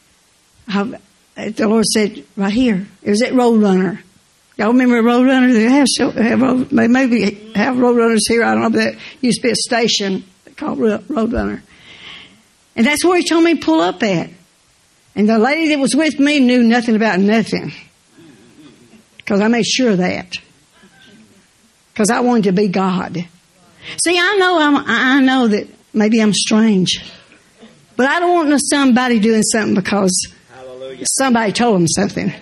The Lord said, right here. It was at Roadrunner. Y'all remember Roadrunner? They maybe have Roadrunners here. I don't know, but there used to be a station called Roadrunner. And that's where he told me to pull up at. And the lady that was with me knew nothing about nothing. Because I made sure of that. Because I wanted to be God. See, I know that maybe I'm strange. But I don't want somebody doing something because somebody told them something.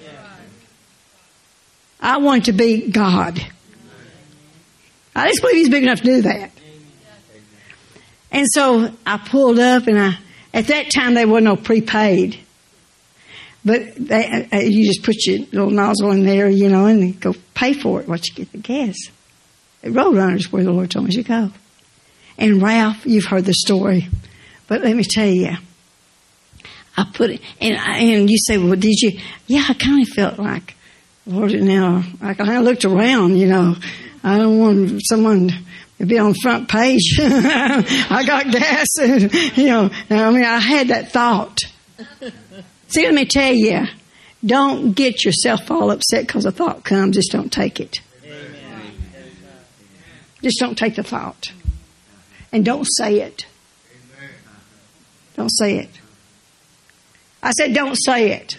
I want to be God. I just believe He's big enough to do that. And so I pulled up, and at that time there was no prepaid. But you just put your little nozzle in there, you know, and go pay for it once you get the gas. At Roadrunner's where the Lord told me to go. And Ralph, you've heard the story. But let me tell you, I put it, and you say, well, did you? Yeah, I kind of felt like, Lord, now, I kind of looked around, you know. I don't want someone to be on the front page. I got gas, and, you know. I mean, I had that thought. See, let me tell you, don't get yourself all upset because a thought comes. Just don't take it. Amen. Just don't take the thought. And don't say it. Don't say it. I said, don't say it.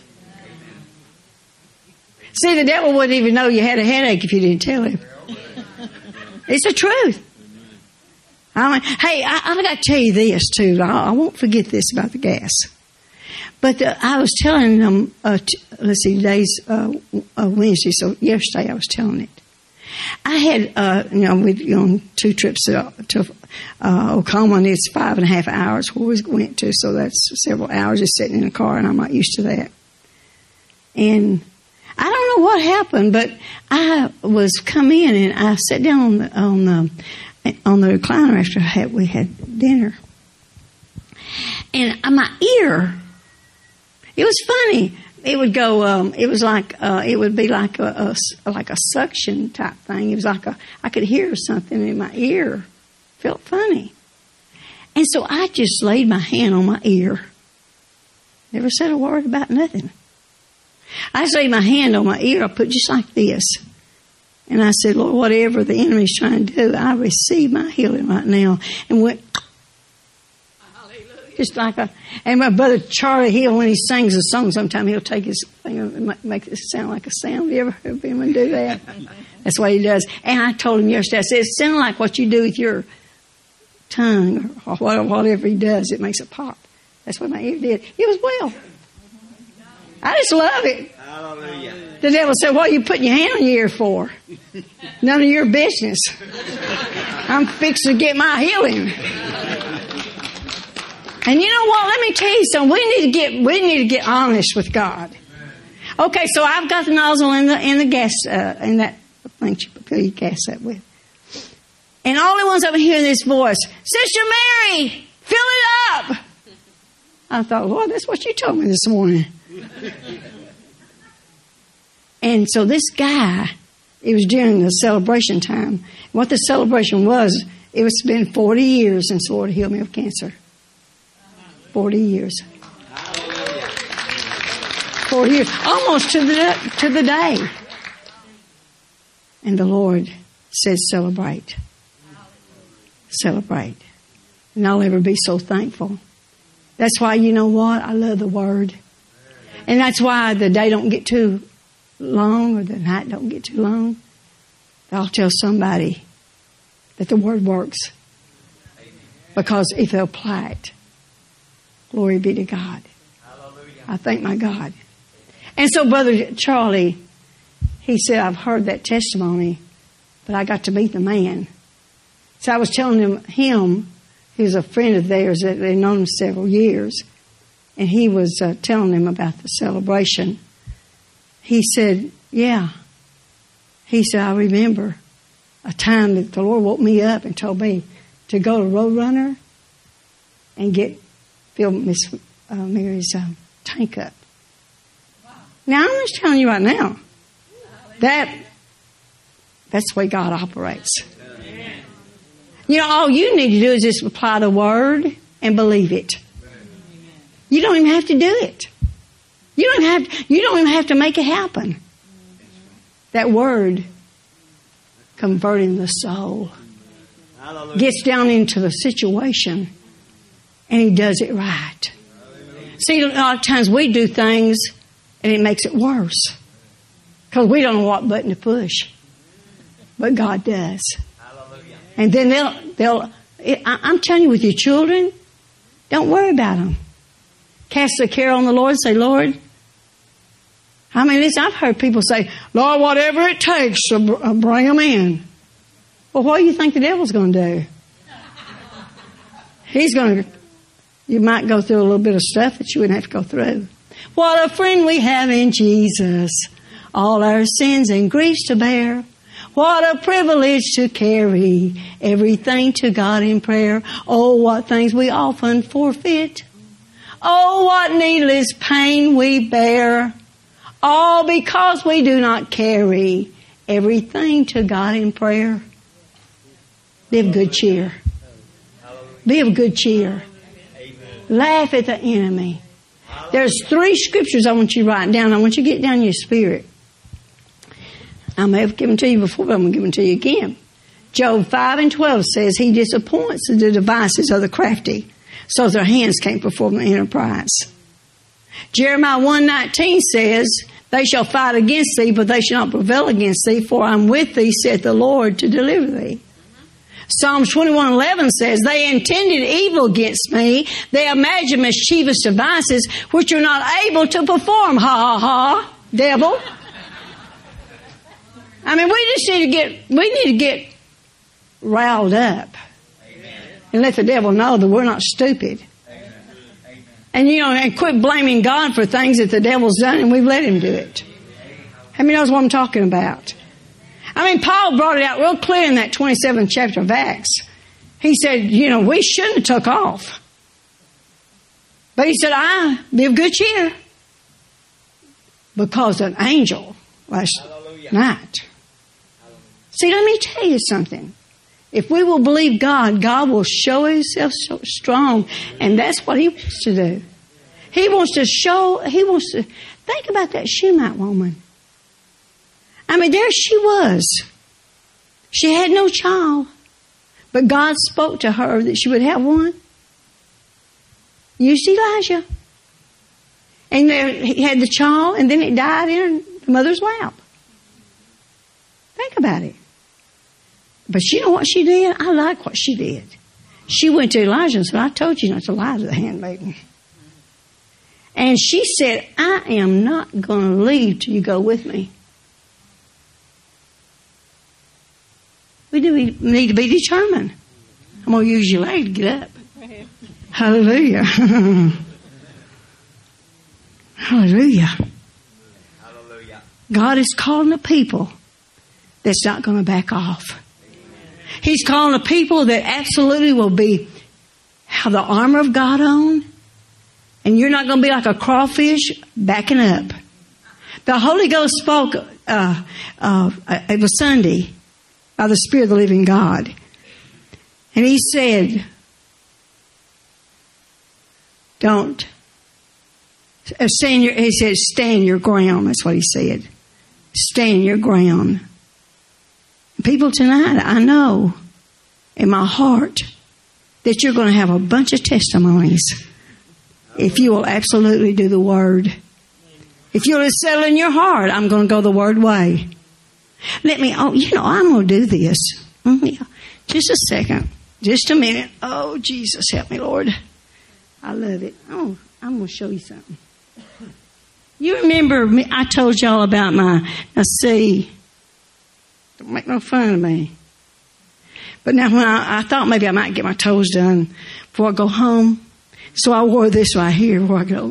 See, the devil wouldn't even know you had a headache if you didn't tell him. It's the truth. I mean, hey, I got to tell you this, too. I won't forget this about the gas. But I was telling them, today's Wednesday, so yesterday I was telling it. I had, we'd gone 2 trips to Oklahoma, and it's 5.5 hours where we went to, so that's several hours just sitting in a car, and I'm not used to that. And I don't know what happened, but I was come in, and I sat down on the recliner after we had dinner. And my ear, it was funny. It would go. It was like it would be like a suction type thing. It was like I could hear something in my ear. Felt funny, and so I just laid my hand on my ear. Never said a word about nothing. I just laid my hand on my ear. I put just like this, and I said, Lord, whatever the enemy's trying to do, I receive my healing right now, and went. Just like and my brother Charlie Hill, when he sings a song, sometimes he'll take his finger and make it sound like a sound. Have you ever heard him do that? That's what he does. And I told him yesterday, I said, it sounds like what you do with your tongue or whatever he does. It makes it pop. That's what my ear did. It was well. I just love it. Hallelujah. The devil said, what are you putting your hand on your ear for? None of your business. I'm fixing to get my healing. And you know what? Let me tell you something. We need to get honest with God. Okay, so I've got the nozzle in the gas, in that thing you fill your gas up with. And all the ones I'm hearing this voice, Sister Mary, fill it up. I thought, Lord, that's what you told me this morning. And so this guy, it was during the celebration time. What the celebration was, it was been 40 years since the Lord healed me of cancer. 40 years. 40 years. Almost to the day. And the Lord says, celebrate. Celebrate. And I'll ever be so thankful. That's why, you know what? I love the Word. And that's why the day don't get too long or the night don't get too long. I'll tell somebody that the Word works. Because if they'll apply it, glory be to God. I thank my God. And so Brother Charlie, he said, I've heard that testimony, but I got to meet the man. So I was telling him, he was a friend of theirs that they'd known him several years, and he was telling them about the celebration. He said, yeah. He said, I remember a time that the Lord woke me up and told me to go to Roadrunner and fill Miss Mary's tank up. Wow. Now, I'm just telling you right now, that's the way God operates. Amen. You know, all you need to do is just apply the Word and believe it. Amen. You don't even have to do it. You don't even have to make it happen. That Word, converting the soul, gets down into the situation, and He does it right. See, a lot of times we do things, and it makes it worse. Because we don't know what button to push. But God does. And then I'm telling you, with your children, don't worry about them. Cast the care on the Lord and say, Lord, I mean, I've heard people say, Lord, whatever it takes to bring them in. Well, what do you think the devil's going to do? You might go through a little bit of stuff that you wouldn't have to go through. What a friend we have in Jesus. All our sins and griefs to bear. What a privilege to carry everything to God in prayer. Oh, what things we often forfeit. Oh, what needless pain we bear. All because we do not carry everything to God in prayer. Be of good cheer. Be of good cheer. Laugh at the enemy. There's 3 scriptures I want you to write down. I want you to get down in your spirit. I may have given to you before, but I'm going to give them to you again. Job 5:12 says, He disappoints the devices of the crafty, so their hands can't perform the enterprise. Jeremiah 1:19 says, They shall fight against thee, but they shall not prevail against thee, for I'm with thee, saith the Lord, to deliver thee. Psalms 21:11 says, They intended evil against me. They imagined mischievous devices, which are not able to perform. Ha, ha, ha, devil. I mean, we need to get riled up. Amen. And let the devil know that we're not stupid. Amen. And and quit blaming God for things that the devil's done and we've let him do it. How many knows what I'm talking about? I mean, Paul brought it out real clear in that 27th chapter of Acts. He said, we shouldn't have took off. But he said, be of good cheer. Because an angel last night. See, let me tell you something. If we will believe God, God will show Himself so strong. And that's what He wants to do. He wants to think about that Shunammite woman. I mean, there she was. She had no child. But God spoke to her that she would have one. Used Elijah. And he had the child, and then it died in the mother's lap. Think about it. But you know what she did? I like what she did. She went to Elijah and said, I told you not to lie to the handmaiden. And she said, I am not going to leave till you go with me. We need to be determined. I'm going to use your leg to get up. Hallelujah. Hallelujah. Hallelujah. God is calling a people that's not going to back off. He's calling a people that absolutely will have the armor of God on. And you're not going to be like a crawfish backing up. The Holy Ghost spoke, it was Sunday, by the Spirit of the living God. And He said, don't. He said, stand your ground. That's what He said. Stand your ground. People tonight, I know in my heart that you're going to have a bunch of testimonies if you will absolutely do the Word. If you'll settle in your heart, I'm going to go the Word way. I'm going to do this. Just a second. Just a minute. Oh, Jesus, help me, Lord. I love it. Oh, I'm going to show you something. You remember me? I told y'all about don't make no fun of me. But now when I thought maybe I might get my toes done before I go home, so I wore this right here before I go.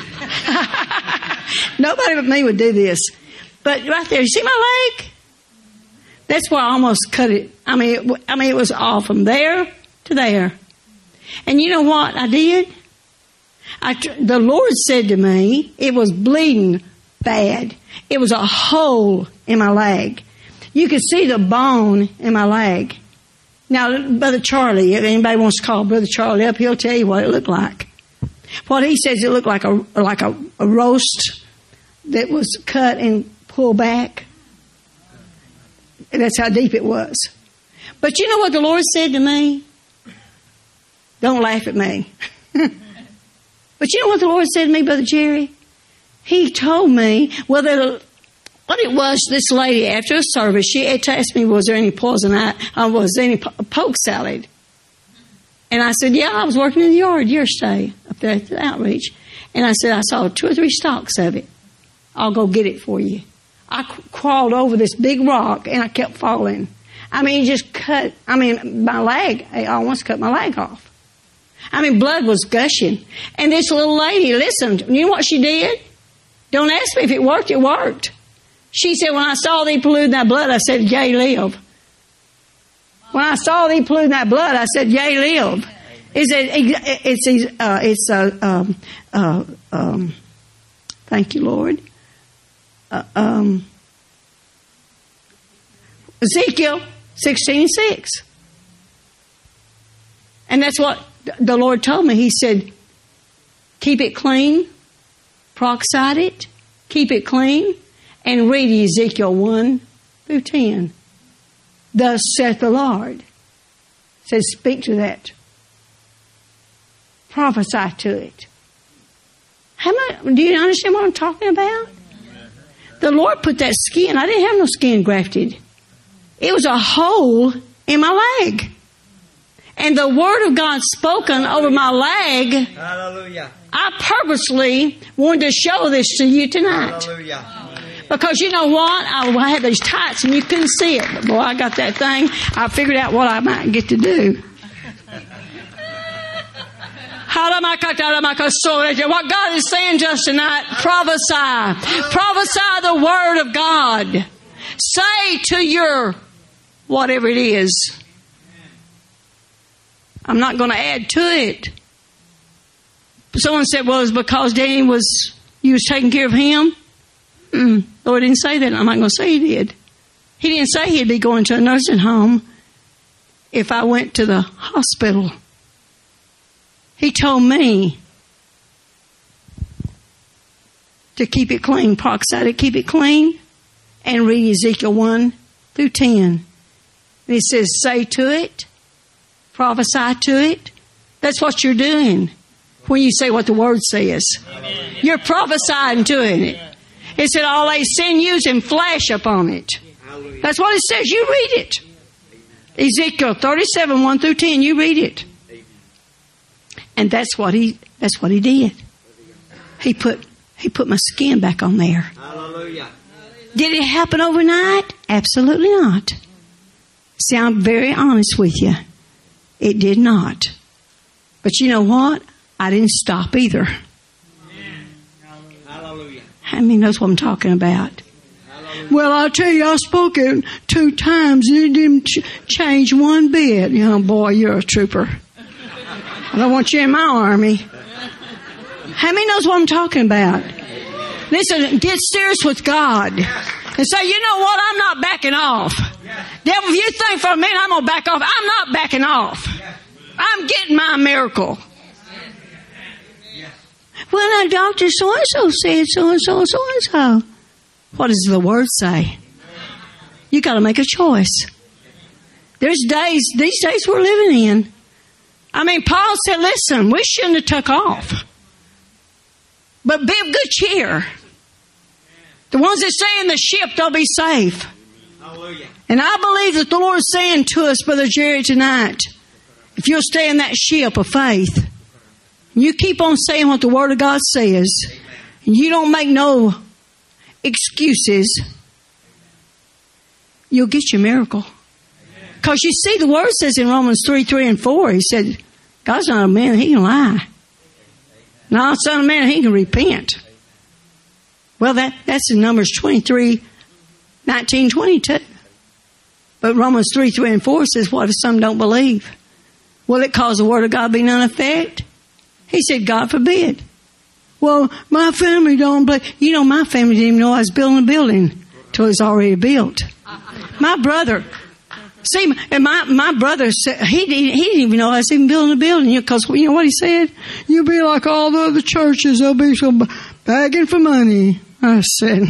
Nobody but me would do this. But right there, you see my leg? That's where I almost cut it. I mean, it was all from there to there. And you know what I did? The Lord said to me, it was bleeding bad. It was a hole in my leg. You could see the bone in my leg. Now, Brother Charlie, if anybody wants to call Brother Charlie up, he'll tell you what it looked like. What he says, it looked like a roast that was cut and pulled back. And that's how deep it was. But you know what the Lord said to me? Don't laugh at me. But you know what the Lord said to me, Brother Jerry? He told me, what it was, this lady, after a service, she had asked me, was there any poison, was there any poke salad? And I said, yeah, I was working in the yard yesterday up there at the outreach. And I said, I saw 2 or 3 stalks of it. I'll go get it for you. I crawled over this big rock and I kept falling. My leg, I almost cut my leg off. Blood was gushing. And this little lady listened. You know what she did? Don't ask me if it worked. It worked. She said, when I saw thee polluting that blood, I said, yea, live. When I saw thee polluting that blood, I said, yea, live. Thank you, Lord. Ezekiel 16:6. And that's what the Lord told me. He said, keep it clean, prophesy it, keep it clean, and read Ezekiel 1-10. Thus saith the Lord. It says, speak to that. Prophesy to it. Do you understand what I'm talking about? The Lord put that skin. I didn't have no skin grafted. It was a hole in my leg. And the Word of God spoken over my leg. Hallelujah. I purposely wanted to show this to you tonight. Hallelujah. Because you know what? I had these tights and you couldn't see it. But boy, I got that thing. I figured out what I might get to do. What God is saying to us tonight, prophesy. Prophesy the Word of God. Say to your whatever it is. I'm not going to add to it. Someone said, well, it's because Danny you was taking care of him. Lord didn't say that. I'm not going to say he did. He didn't say he'd be going to a nursing home if I went to the hospital. He told me to keep it clean, prophesy to keep it clean, and read Ezekiel 1-10. And he says, say to it, prophesy to it. That's what you're doing when you say what the Word says. Amen. You're prophesying to it. It said, all they sinews and flesh upon it. Hallelujah. That's what it says. You read it. Ezekiel 37:1-10. You read it. And that's what he did. He put my skin back on there. Hallelujah. Did it happen overnight? Absolutely not. See, I'm very honest with you. It did not. But you know what? I didn't stop either. Hallelujah. How many knows what I'm talking about? Well, I'll tell you, I spoke it 2 times and it didn't change one bit. You know, boy, you're a trooper. I don't want you in my army. How many knows what I'm talking about? Listen, get serious with God. And say, you know what? I'm not backing off. Devil, if you think for a minute I'm going to back off, I'm not backing off. I'm getting my miracle. Well, now, Dr. So-and-so said so-and-so and so-and-so. What does the Word say? You got to make a choice. These days we're living in. I mean, Paul said, listen, we shouldn't have took off. But be of good cheer. The ones that stay in the ship, they'll be safe. Hallelujah. And I believe that the Lord's saying to us, Brother Jerry, tonight, if you'll stay in that ship of faith, you keep on saying what the Word of God says, and you don't make no excuses, you'll get your miracle. Because you see, the Word says in Romans 3:3-4, He said, God's not a man that He can lie. Not a son of man that He can repent. Well, that's in Numbers 23:19-22. But Romans 3:3-4 says, what if some don't believe? Will it cause the Word of God to be none effect? He said, God forbid. Well, my family don't believe. You know, my family didn't even know I was building a building till it was already built. My brother, see, and my brother said, he didn't even know I was even building a building. Because you know what he said? You'll be like all the other churches. There'll be some begging for money. I said,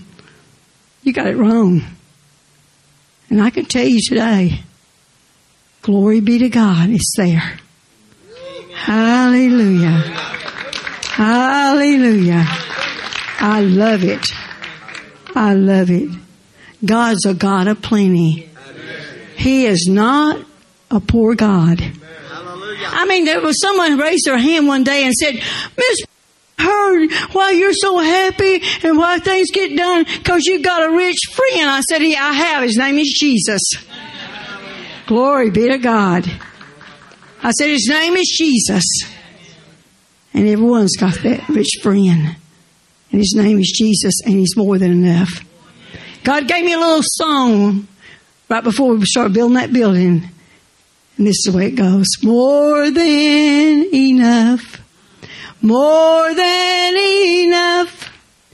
you got it wrong. And I can tell you today, glory be to God, it's there. Hallelujah. Hallelujah. I love it. I love it. God's a God of plenty. He is not a poor God. I mean, there was someone who raised their hand one day and said, Miss, heard why you're so happy and why things get done because you got a rich friend. I said, yeah, I have. His name is Jesus. Glory be to God. I said, his name is Jesus. And everyone's got that rich friend. And his name is Jesus, and he's more than enough. God gave me a little song right before we started building that building. And this is the way it goes. More than enough. More than enough.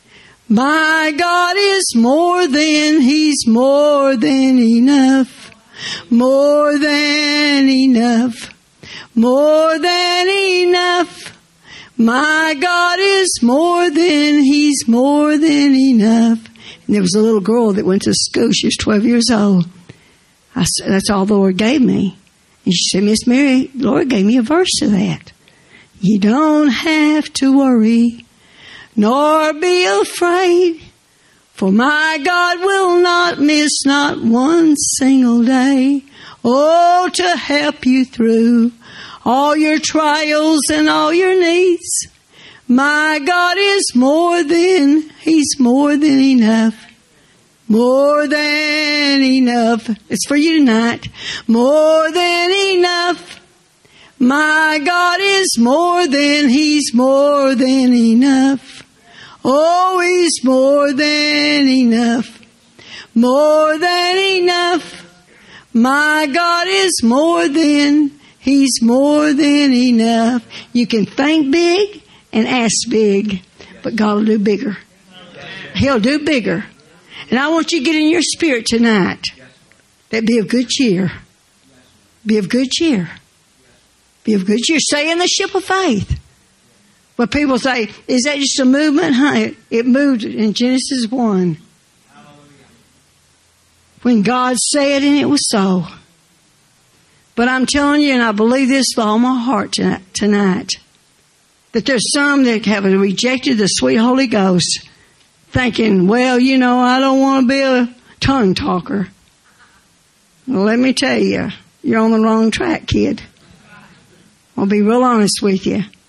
My God is more than, He's more than enough. More than enough. More than enough. My God is more than, He's more than enough. And there was a little girl that went to school. She was 12 years old. I said, that's all the Lord gave me. And she said, Miss Mary, the Lord gave me a verse to that. You don't have to worry, nor be afraid, for my God will not miss not one single day. Oh, to help you through all your trials and all your needs. My God is more than, He's more than enough. More than enough. It's for you tonight. More than enough. My God is more than, He's more than enough. Oh, He's more than enough. More than enough. My God is more than, He's more than enough. You can think big and ask big, but God will do bigger. He'll do bigger. And I want you to get in your spirit tonight that be of good cheer. Be of good cheer. Be of good cheer. Stay in the ship of faith. But people say, is that just a movement? Huh? It moved in Genesis 1. When God said, and it was so. But I'm telling you, and I believe this with all my heart tonight, that there's some that have rejected the sweet Holy Ghost, thinking, well, you know, I don't want to be a tongue talker. Well, let me tell you, you're on the wrong track, kid. I'll be real honest with you.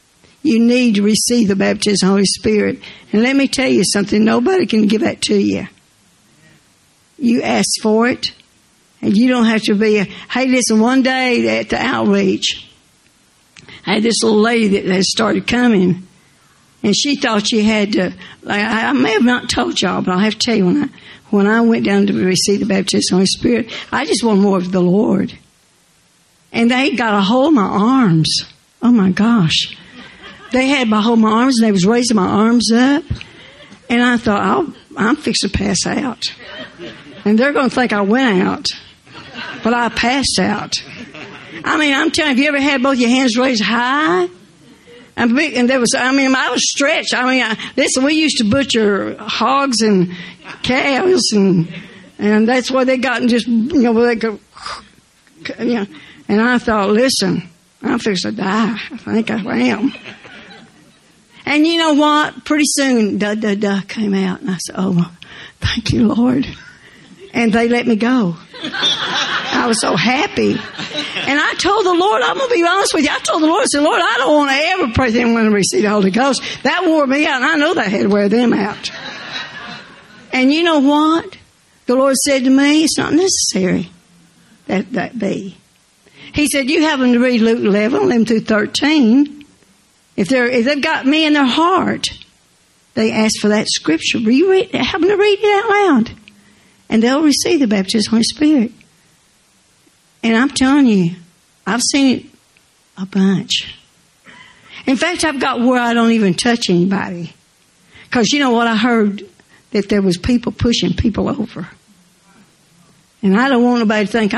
you need to receive the baptism of the Holy Spirit. And let me tell you something, nobody can give that to you. You ask for it, and you don't have to be hey, listen, one day at the outreach, I had this little lady that started coming, and she thought she had to, I may have not told y'all, but I'll have to tell you, when I went down to receive the baptism of the Holy Spirit, I just wanted more of the Lord. And they got a hold of my arms. Oh my gosh. They had a hold of my arms, and they was raising my arms up. And I thought, I'm fixing to pass out. And they're going to think I went out. But I passed out. I mean, I'm telling you, have you ever had both your hands raised high? And there was, I was stretched. Listen, we used to butcher hogs and cows, and that's why they got and just, they go, And I thought, listen, I'm fixing to die. I think I am. And you know what? Pretty soon, came out, and I said, oh, thank you, Lord. And they let me go. I was so happy. And I told the Lord, I'm going to be honest with you, I told the Lord, I said, Lord, I don't want to ever pray them when I receive the Holy Ghost. That wore me out, and I know that had to wear them out. And you know what? The Lord said to me, it's not necessary that be. He said, you have them to read Luke 11 through 13. If they've got me in their heart, they ask for that scripture. Have them to read it out loud. And they'll receive the baptism of the Holy Spirit. And I'm telling you, I've seen it a bunch. In fact, I've got where I don't even touch anybody. Because you know what? I heard that there was people pushing people over. And I don't want nobody to think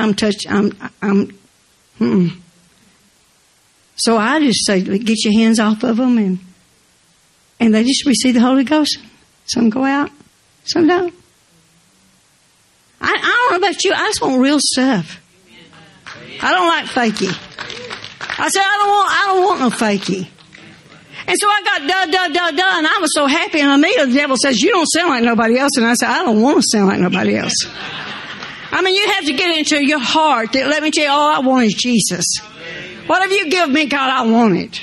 So I just say, get your hands off of them, and they just receive the Holy Ghost. Some go out, some don't. I don't know about you. I just want real stuff. I don't like fakey. I said, I don't want no fakey. And so I got and I was so happy, and immediately the devil says, you don't sound like nobody else. And I said, I don't want to sound like nobody else. You have to get into your heart that, let me tell you, all I want is Jesus. Whatever you give me, God, I want it.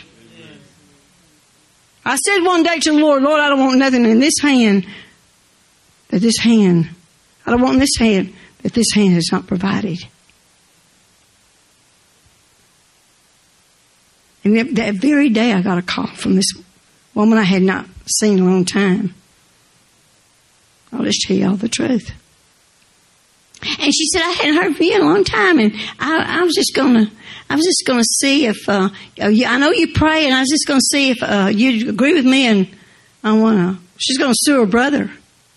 I said one day to the Lord, Lord, I don't want nothing in this hand I don't want in this hand that this hand has not provided. And that very day I got a call from this woman I had not seen in a long time. I'll just tell you all the truth. And she said, I hadn't heard from you in a long time, and I was just gonna see if I know you pray, and I was just gonna see if you'd agree with me, and she's gonna sue her brother.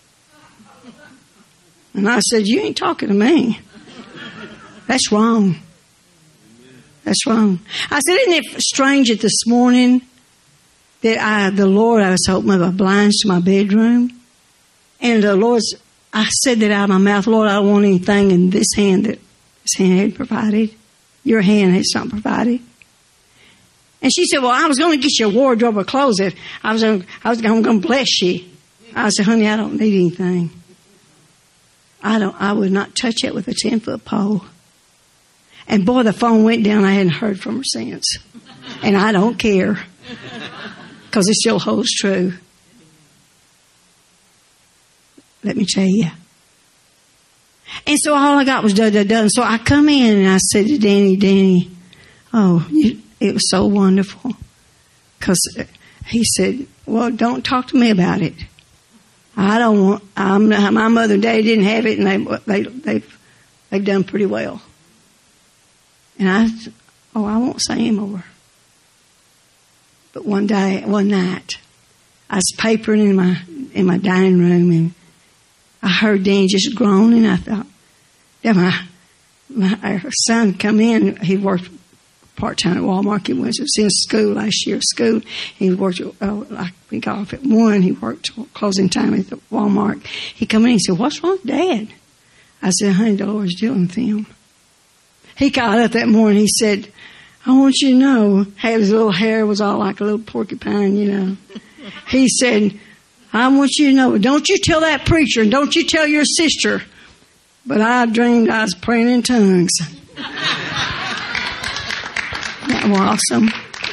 And I said, you ain't talking to me. That's wrong. That's wrong. I said, isn't it strange that this morning that the Lord, I was opening my blinds to my bedroom, and I said that out of my mouth, Lord, I don't want anything in this hand that this hand had provided. Your hand has not provided. And she said, well, I was going to get you a wardrobe or clothes that I was going to bless you. I said, honey, I don't need anything. I would not touch it with a 10-foot pole. And boy, the phone went down. I hadn't heard from her since. And I don't care. Because it still holds true. Let me tell you. And so all I got was done. So I come in and I said to Danny, it was so wonderful. Because he said, well, don't talk to me about it. My mother and daddy didn't have it, and they've done pretty well. And I said, I won't say anymore. But one night, I was papering in my dining room, and I heard Danny just groaning. I thought, my son come in. He worked part-time at Walmart. He was in school last year. He worked, we got off at 1. He worked closing time at the Walmart. He come in and said, what's wrong with Dad? I said, honey, the Lord's dealing with him. He got up that morning. He said, I want you to know, his little hair was all like a little porcupine, He said, I want you to know, don't you tell that preacher, and don't you tell your sister, but I dreamed I was praying in tongues. That was awesome.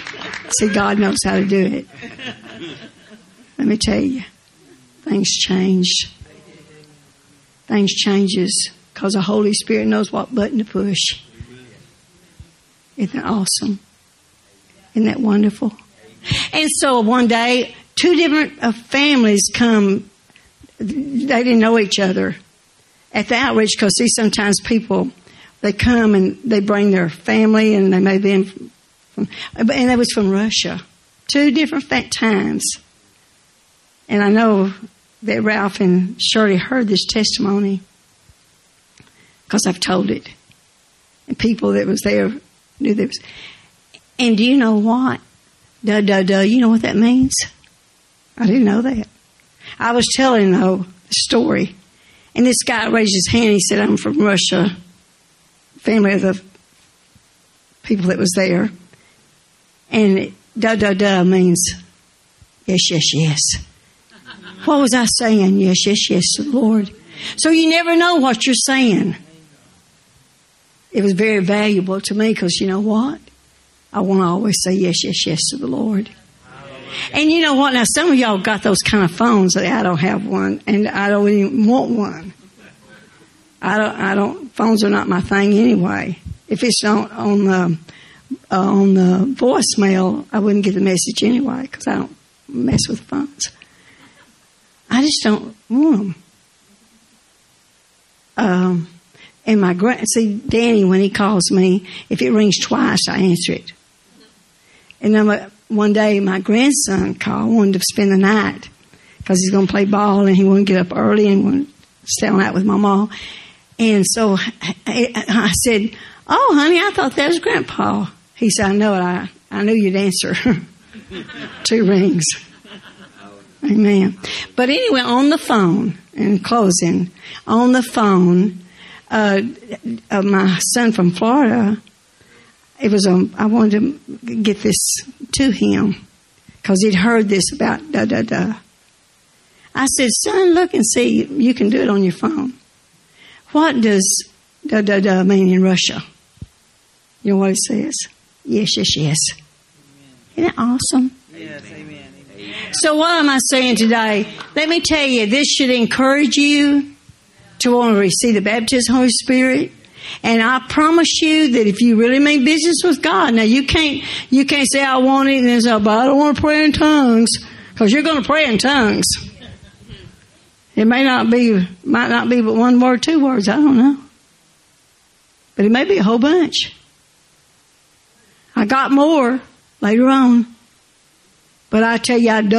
See, God knows how to do it. Let me tell you, things changed. Things changes because the Holy Spirit knows what button to push. Isn't that awesome? Isn't that wonderful? And so one day, 2 different families come. They didn't know each other at the outreach because, see, sometimes people, they come and they bring their family and they may be from, and they was from Russia. 2 different times. And I know that Ralph and Shirley heard this testimony because I've told it. And people that was there knew there was. And do you know what? You know what that means? I didn't know that. I was telling, though, the story. And this guy raised his hand. He said, I'm from Russia. Family of the people that was there. And means yes, yes, yes. What was I saying? Yes, yes, yes to the Lord. So you never know what you're saying. It was very valuable to me because you know what? I want to always say yes, yes, yes to the Lord. And you know what? Now some of y'all got those kind of phones that I don't have one, and I don't even want one. I don't. Phones are not my thing anyway. If it's on the voicemail, I wouldn't get the message anyway because I don't mess with phones. I just don't want them. And see, Danny, when he calls me, if it rings twice, I answer it. And then one day, my grandson called, wanted to spend the night because he's going to play ball and he wanted to get up early and wanted to stay all night with my mom. And so I said, "Oh, honey, I thought that was Grandpa." He said, "I know it. I knew you'd answer." 2 rings. Amen. But anyway, on the phone, in closing, on the phone, my son from Florida, I wanted to get this to him because he'd heard this about I said, "Son, look and see. You can do it on your phone. What does mean in Russia?" You know what it says? Yes, yes, yes. Isn't that awesome? Yes, amen. So what am I saying today? Let me tell you, this should encourage you to want to receive the baptism of the Holy Spirit. And I promise you that if you really mean business with God, now you can't say I want it and then say, but I don't want to pray in tongues, because you're going to pray in tongues. It might not be but 1 word, 2 words, I don't know. But it may be a whole bunch. I got more later on. But I tell you, and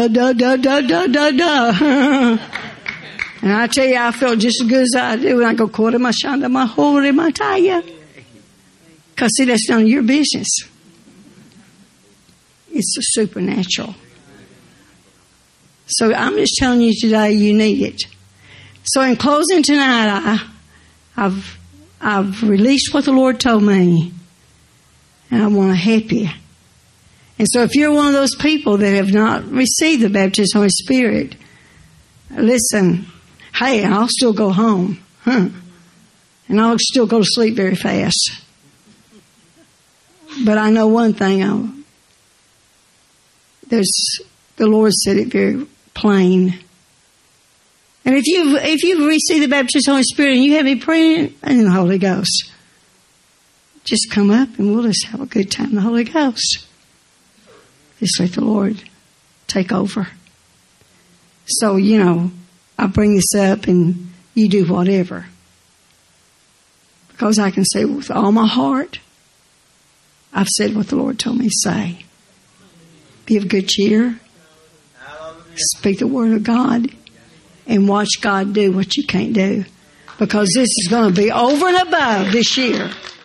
I tell you, I felt just as good as I do when I go, Kora Mashanda Mahori Mataya. Because see, that's none of your business. It's the supernatural. So I'm just telling you today, you need it. So in closing tonight, I've released what the Lord told me. And I want to help you. And so if you're one of those people that have not received the baptism of the Holy Spirit, listen, hey, I'll still go home. And I'll still go to sleep very fast. But I know one thing. The Lord said it very plain. And if you've received the baptism of the Holy Spirit and you have been praying in the Holy Ghost, just come up and we'll just have a good time in the Holy Ghost. Just let the Lord take over. So, I bring this up and you do whatever. Because I can say with all my heart, I've said what the Lord told me to say. Be of good cheer. Speak the word of God. And watch God do what you can't do. Because this is going to be over and above this year.